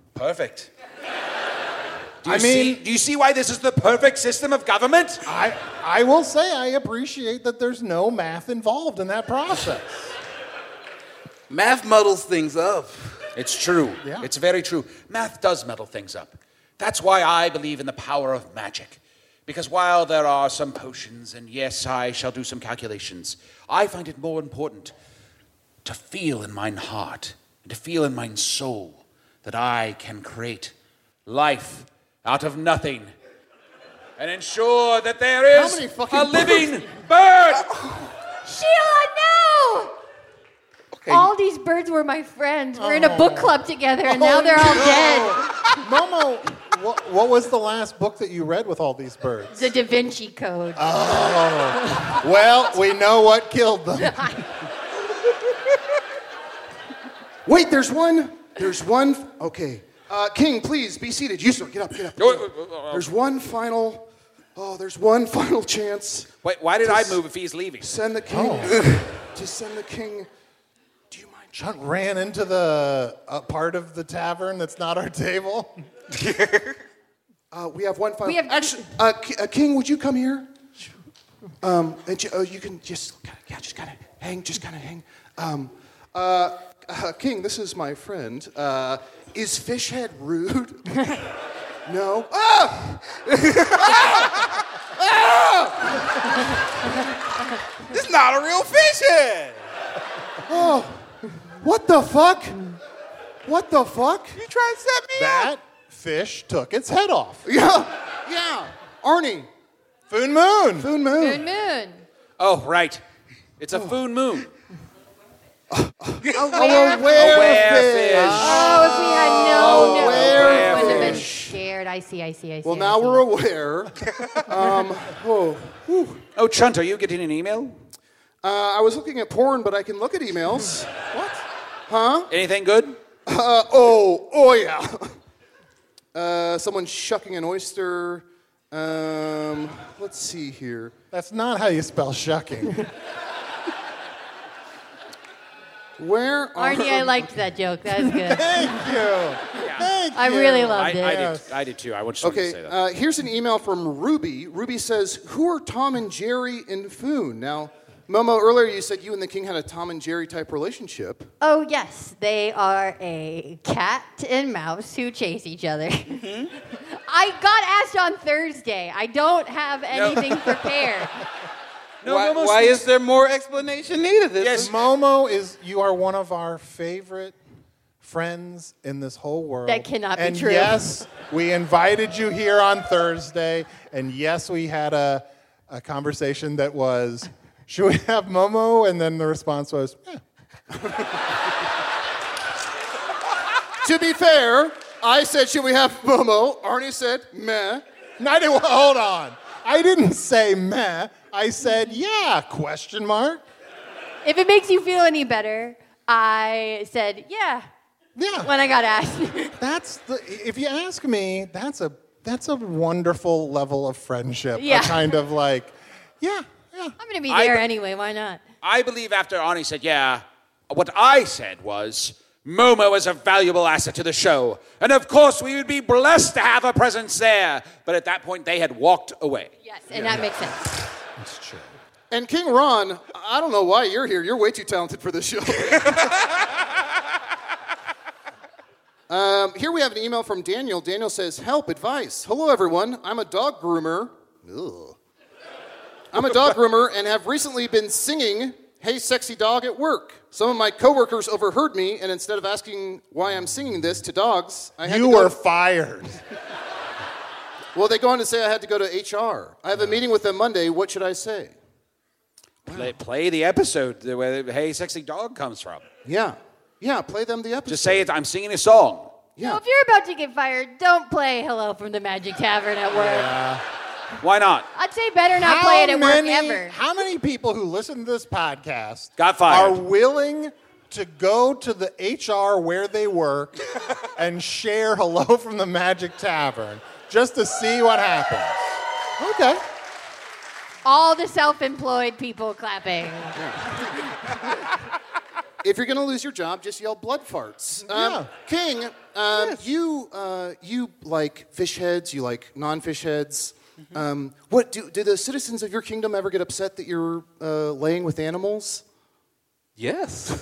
S8: Perfect. Do you
S6: I
S8: see,
S6: mean-
S8: do you see why this is the perfect system of government?
S6: I, I will say I appreciate that there's no math involved in that process.
S9: Math muddles things up.
S8: It's true.
S6: Yeah.
S8: It's very true. Math does muddle things up. That's why I believe in the power of magic. Because while there are some potions, and yes, I shall do some calculations, I find it more important to feel in mine heart and to feel in mine soul that I can create life out of nothing and ensure that there
S7: How
S8: is
S7: many fucking
S8: a living
S7: birds?
S8: bird.
S12: Sheila, no! All these birds were my friends. We're in a book club together, and now they're all dead.
S6: Momo, what, what was the last book that you read with all these birds?
S12: The Da Vinci Code.
S6: Oh. Well, we know what killed them.
S7: Wait, there's one. There's one. Okay. Uh, King, please be seated. You, sir, get up, get up. Get up. There's one final. Oh, there's one final chance.
S8: Wait, why did
S7: to
S8: I
S7: s-
S8: move if he's leaving?
S7: Send the king.
S6: Oh.
S7: To send the king.
S6: Chuck ran into the uh, part of the tavern that's not our table.
S7: Uh, we have one final.
S12: We have-
S7: Actually, uh, K- uh, King, would you come here? Um, and you, uh, you can just, kinda, yeah, just kind of hang, just kind of hang. Um, uh, uh, King, this is my friend. Uh, is Fishhead rude? No. Ah! Ah!
S8: This is not a real fish head.
S7: Oh, what the fuck? What the fuck?
S8: You trying to set me
S6: That fish took its head off.
S7: Yeah, yeah. Arnie.
S6: Foon Moon.
S7: Foon Moon.
S12: Good moon.
S8: Oh, right. It's a Foon Moon.
S7: Oh,
S12: Where?
S7: a werefish.
S12: Oh, if we had known,
S7: Oh,
S12: no,
S7: where
S12: it would have been
S7: fish.
S12: shared. I see, I see, I see.
S7: Well,
S12: I
S7: now
S12: see.
S7: we're aware. um, oh, whew.
S8: Oh, Chunt, are you getting an email?
S7: Uh, I was looking at porn, but I can look at emails.
S6: What?
S7: Huh?
S8: Anything good?
S7: Uh, oh, oh yeah. Uh, someone shucking an oyster. Um, let's see here.
S6: That's not how you spell shucking.
S7: Where are...
S12: Arnie, I liked that joke. That was good.
S6: Thank you. Thank
S12: I
S6: you.
S12: really loved
S8: I,
S12: it.
S8: I did. I did too. I want someone to
S7: Okay,
S8: say that.
S7: uh, here's an email from Ruby. Ruby says, who are Tom and Jerry in Foon? Now, Momo, earlier you said you and the king had a Tom and Jerry type relationship.
S12: Oh, yes. They are a cat and mouse who chase each other.
S8: Mm-hmm.
S12: I got asked on Thursday. I don't have anything prepared.
S8: No,
S9: why
S8: Momo
S9: why
S8: speaks-
S9: is there more explanation needed? This
S8: Yes.
S9: is-
S6: Momo is, you are one of our favorite friends in this whole world.
S12: That cannot be
S6: and
S12: true.
S6: yes, we invited you here on Thursday, and yes, we had a, a conversation that was, should we have Momo? And then the response was, eh.
S7: To be fair, I said, should we have Momo? Arnie said, meh.
S6: No, I didn't, hold on. I didn't say meh. I said, yeah, question mark.
S12: If it makes you feel any better, I said, yeah,
S6: Yeah.
S12: when I got asked.
S6: That's the, if you ask me, that's a, that's a wonderful level of friendship.
S12: Yeah.
S6: A kind of like, yeah, yeah.
S12: I'm going to be
S8: I
S12: there
S8: be-
S12: anyway. Why not?
S8: I believe after Arnie said, yeah, what I said was, Momo is a valuable asset to the show. And of course, we would be blessed to have a presence there. But at that point, they had walked away.
S12: Yes, and that makes sense.
S6: That's true.
S7: And King Ron, I don't know why you're here. You're way too talented for this show. um, here we have an email from Daniel. Daniel says, help, advice. Hello, everyone. I'm a dog groomer. Ugh. I'm a dog groomer and have recently been singing Hey Sexy Dog at work. Some of my coworkers overheard me, and instead of asking why I'm singing this to dogs, I had
S6: You
S7: to go
S6: were
S7: to-
S6: fired.
S7: Well, they go on to say I had to go to H R. I have a meeting with them Monday. What should I say?
S8: Play, play the episode where Hey Sexy Dog comes from.
S7: Yeah. Yeah, play them the episode.
S8: Just say it, I'm singing a song.
S7: Yeah.
S12: So if you're about to get fired, don't play Hello from the Magic Tavern at work.
S8: Why not?
S12: I'd say better not
S6: How
S12: play it at
S6: many,
S12: work ever.
S6: How many people who listen to this podcast
S8: Got fired.
S6: are willing to go to the H R where they work and share Hello from the Magic Tavern just to see what happens? Okay.
S12: All the self-employed people clapping.
S7: if you're going to lose your job, just yell blood farts. Um,
S6: Yeah.
S7: King, um,
S6: Yes.
S7: you uh, you like fish heads, you like non-fish heads. Um, what do, do the citizens of your kingdom ever get upset that you're uh, laying with animals?
S9: Yes.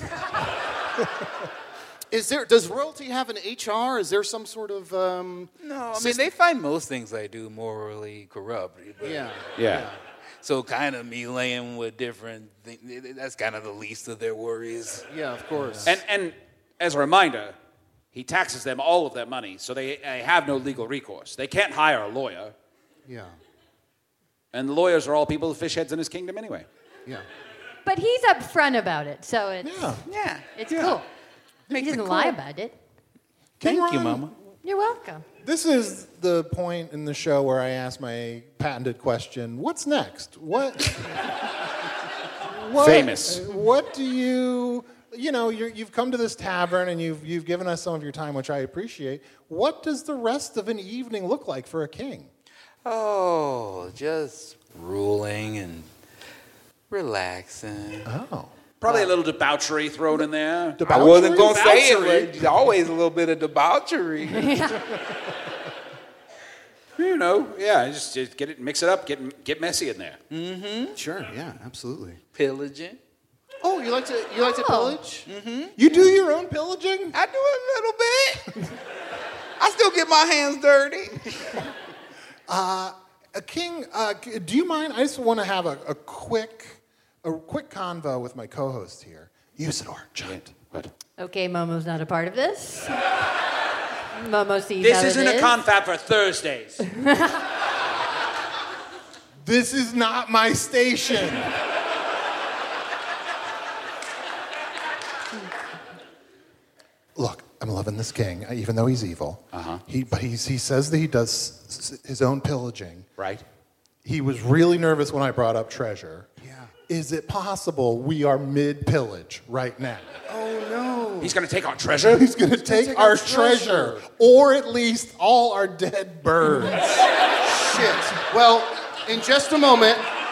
S7: Is there, does royalty have an H R? Is there some sort of... Um,
S9: No, I mean,
S7: system?
S9: they find most things I do morally corrupt. But,
S7: Yeah.
S8: Yeah.
S9: So kind of me laying with different things, that's kind of the least of their worries.
S7: Yeah, of course.
S8: And and as a reminder, he taxes them all of their money, so they, they have no legal recourse. They can't hire a lawyer,
S7: Yeah,
S8: and the lawyers are all people with fish heads in his kingdom anyway.
S7: yeah.
S12: But he's upfront about it, so it's
S6: Yeah.
S9: Yeah.
S12: it's cool. He
S9: Makes it
S12: didn't
S9: cool.
S12: lie about it.
S9: Thank you,
S6: Ron,
S9: Mama.
S12: You're welcome.
S6: This is the point in the show where I ask my patented question, what's next? What? what
S8: Famous.
S6: What do you, you know, you're, you've come to this tavern and you've, you've given us some of your time, which I appreciate. What does the rest of an evening look like for a king?
S9: Oh, just ruling and relaxing.
S6: Oh.
S8: Probably a little debauchery thrown in there.
S9: I wasn't going to say
S8: Debauchery.
S9: it, but there's always a little bit of debauchery.
S8: You know, yeah, just, just get it, mix it up, get get messy in there.
S9: Mm-hmm.
S7: Sure, yeah, absolutely.
S9: Pillaging.
S7: Oh, you like to you like to
S12: Oh.
S7: pillage?
S9: Mm-hmm.
S6: You do your own pillaging?
S9: I do a little bit. I still get my hands dirty.
S6: Uh, a king, uh, c- do you mind? I just want to have a, a quick, a quick convo with my co-host here. Usador, Chunt.
S8: What?
S12: Okay, Momo's not a part of this. Momo sees
S8: This
S12: how it
S8: isn't a
S12: is.
S8: confab for Thursdays.
S6: This is not my station. Look, I'm loving this king, uh, even though he's evil.
S8: Uh-huh.
S6: He, but he's, he says that he does s- s- his own pillaging.
S8: Right.
S6: He was really nervous when I brought up treasure. Yeah. Is it possible we are mid-pillage right now?
S7: Oh no.
S8: He's going to take our treasure?
S6: He's going to take,
S7: take
S6: our
S7: our
S6: treasure.
S7: treasure.
S6: or at least all our dead birds.
S7: Shit. Well, in just a moment.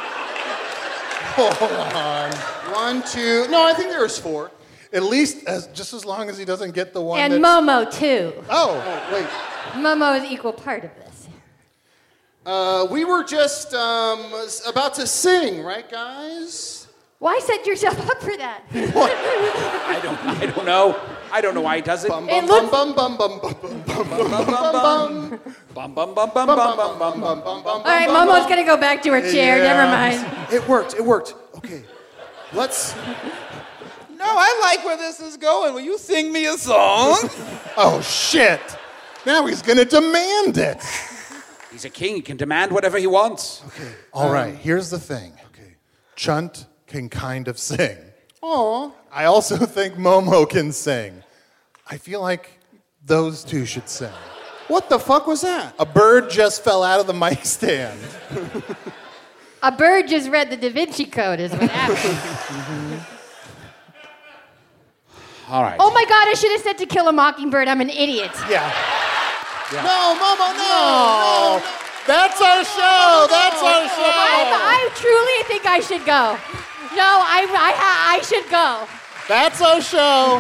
S6: Hold on.
S7: One, two. No, I think there's four.
S6: At least as just as long as he doesn't get the one
S12: And
S6: that's...
S12: Momo, too.
S6: Oh,
S7: Oh, wait.
S12: Momo is equal part of this.
S7: Uh, we were just um, s- about to sing, right, guys?
S12: Why set yourself up for that?
S8: I don't I don't know. I don't know why he does it.
S7: Bum
S12: It
S7: bum
S12: looks-
S7: bum bum bum bum bum bum bum bum bum
S8: Bum bum bum bum bum bum bum bum.
S7: bum.
S12: All right, Momo's going to go back to her chair.
S6: Yeah.
S12: Never mind.
S7: It worked. It worked. Okay. Let's.
S9: No, I like where this is going. Will you sing me a song?
S6: Oh, shit. Now he's going to demand it.
S8: He's a king. He can demand whatever he wants.
S6: Okay. All right, here's the thing. Okay. Chunt can kind of sing.
S7: Aw.
S6: I also think Momo can sing. I feel like those two should sing.
S7: What the fuck was that?
S6: A bird just fell out of the mic stand.
S12: A bird just read the Da Vinci Code is what happened.
S8: All right.
S12: Oh my God, I should have said To Kill a Mockingbird. I'm an idiot.
S6: Yeah.
S7: No, Momo, no.
S6: Oh, that's our show. That's our
S12: I,
S6: show.
S12: I truly think I should go. No, I, I, ha- I should go.
S6: That's our show.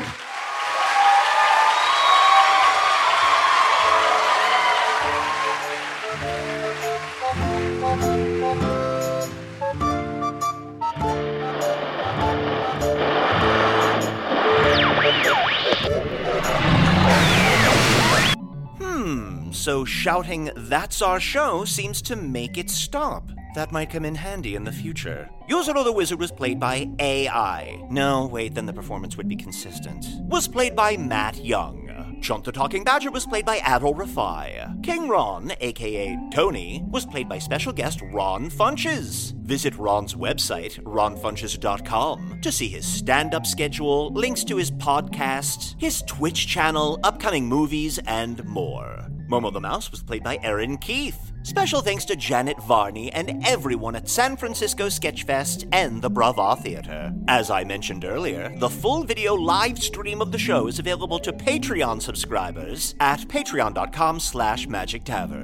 S5: Hmm, so shouting, "That's our show," seems to make it stop. That might come in handy in the future. Yuzuru the Wizard was played by A I. No, wait, then the performance would be consistent. Was played by Matt Young. Chunt the Talking Badger was played by Adol Rafai. King Ron, aka Tony, was played by special guest Ron Funches. Visit Ron's website, ron funches dot com, to see his stand-up schedule, links to his podcast, his Twitch channel, upcoming movies, and more. Momo the Mouse was played by Aaron Keith. Special thanks to Janet Varney and everyone at San Francisco Sketchfest and the Brava Theater. As I mentioned earlier, the full video live stream of the show is available to Patreon subscribers at patreon dot com slash magic tavern.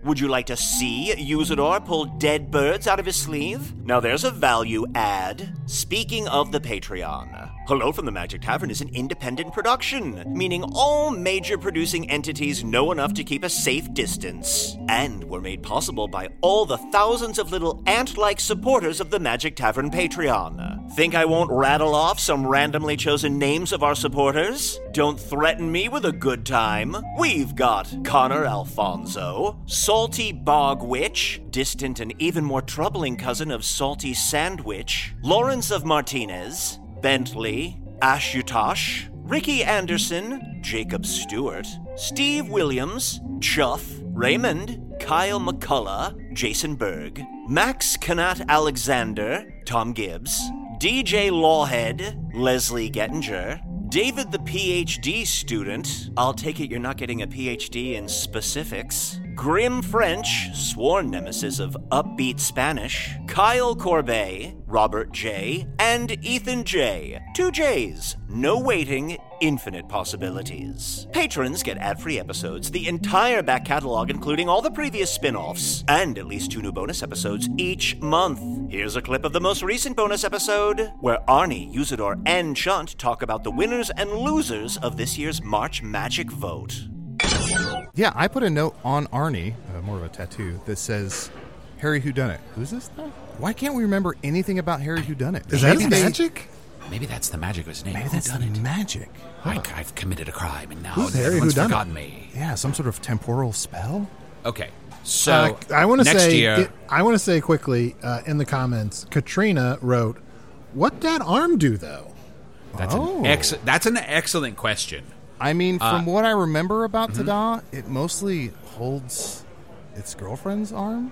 S5: Would you like to see Usador pull dead birds out of his sleeve? Now there's a value add. Speaking of the Patreon, Hello from the Magic Tavern is an independent production, meaning all major producing entities know enough to keep a safe distance. And we're made possible by all the thousands of little ant-like supporters of the Magic Tavern Patreon. Think I won't rattle off some randomly chosen names of our supporters? Don't threaten me with a good time. We've got Connor Alfonso, Salty Bog Witch, distant and even more troubling cousin of Salty Sandwich, Lawrence of Martinez, Bentley, Ashutosh, Ricky Anderson, Jacob Stewart, Steve Williams, Chuff, Raymond, Kyle McCullough, Jason Berg, Max Kanat Alexander, Tom Gibbs, D J Lawhead, Leslie Gettinger, David the PhD student, I'll take it you're not getting a PhD in specifics, Grim French, sworn nemesis of upbeat Spanish, Kyle Corbet, Robert J, and Ethan J. Two J's, no waiting, infinite possibilities. Patrons get ad-free episodes, the entire back catalog including all the previous spin-offs, and at least two new bonus episodes each month. Here's a clip of the most recent bonus episode, where Arnie, Usador, and Chunt talk about the winners and losers of this year's March Magic Vote.
S15: Yeah, I put a note on Arnie, uh, more of a tattoo, that says, Harry Whodunit. Who's this now? Why can't we remember anything about Harry Whodunit?
S6: Is that his magic?
S16: Maybe that's the magic of his name.
S15: Maybe that's the magic.
S16: Huh. I, I've committed a crime, and now
S15: Who's Harry
S16: everyone's
S15: Whodunit?
S16: forgotten me.
S15: Yeah, some sort of temporal spell?
S16: Okay, so
S6: Uh, I want to
S16: next
S6: say,
S16: year...
S6: it- I want to say quickly uh, in the comments, Katrina wrote, "What that arm do though?"
S16: That's,
S15: Oh.
S16: an ex- that's an excellent question.
S15: I mean, from
S16: Uh,
S15: what I remember about
S16: mhm.
S15: Tada, it mostly holds its girlfriend's arm.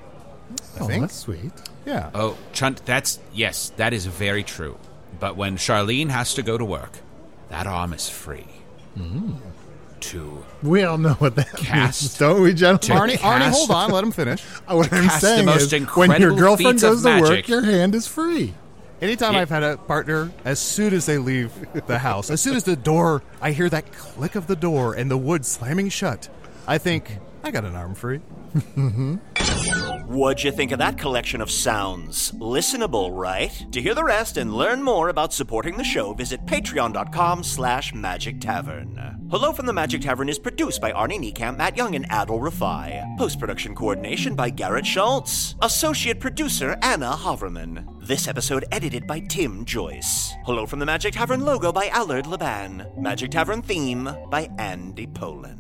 S15: I
S6: Oh,
S15: think.
S6: that's sweet.
S15: Yeah.
S16: Oh, Chunt, that's, yes, that is very true. But when Charlene has to go to work, that arm is free.
S6: Mm.
S16: To
S6: We all know what that
S16: Cast-
S6: means, don't we, gentlemen?
S15: Arnie, Arnie, hold on, let him finish.
S6: What
S16: to
S6: I'm
S16: cast the
S6: saying
S16: most
S6: is, when your
S16: incredible
S6: girlfriend
S16: feats of
S6: goes to work,
S16: magic.
S6: your hand is free.
S15: Anytime
S16: Yeah.
S15: I've had a partner, as soon as they leave the house, as soon as the door, I hear that click of the door and the wood slamming shut, I think, I got an arm free.
S5: What'd you think of that collection of sounds? Listenable, right? To hear the rest and learn more about supporting the show, visit patreon.com slash magic tavern. Hello from the Magic Tavern is produced by Arnie Niekamp, Matt Young, and Adol Rafai. Post-production coordination by Garrett Schultz. Associate producer Anna Haverman. This episode edited by Tim Joyce. Hello from the Magic Tavern logo by Allard Laban. Magic Tavern theme by Andy Poland.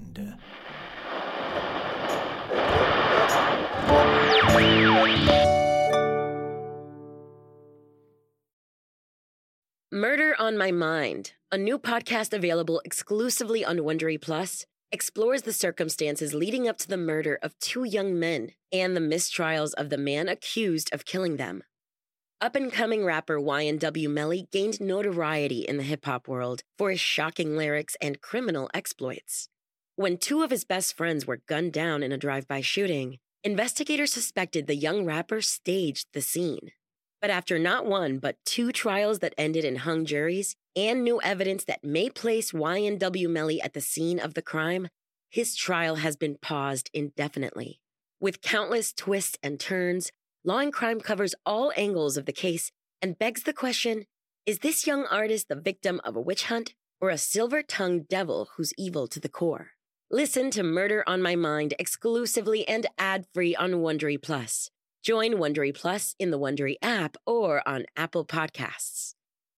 S17: Murder on My Mind, a new podcast available exclusively on Wondery Plus, explores the circumstances leading up to the murder of two young men and the mistrials of the man accused of killing them. Up-and-coming rapper Y N W Melly gained notoriety in the hip-hop world for his shocking lyrics and criminal exploits. When two of his best friends were gunned down in a drive-by shooting, investigators suspected the young rapper staged the scene. But after not one, but two trials that ended in hung juries and new evidence that may place Y N W Melly at the scene of the crime, his trial has been paused indefinitely. With countless twists and turns, Law and Crime covers all angles of the case and begs the question, is this young artist the victim of a witch hunt or a silver-tongued devil who's evil to the core? Listen to Murder on My Mind exclusively and ad-free on Wondery Plus. Join Wondery Plus in the Wondery app or on Apple Podcasts.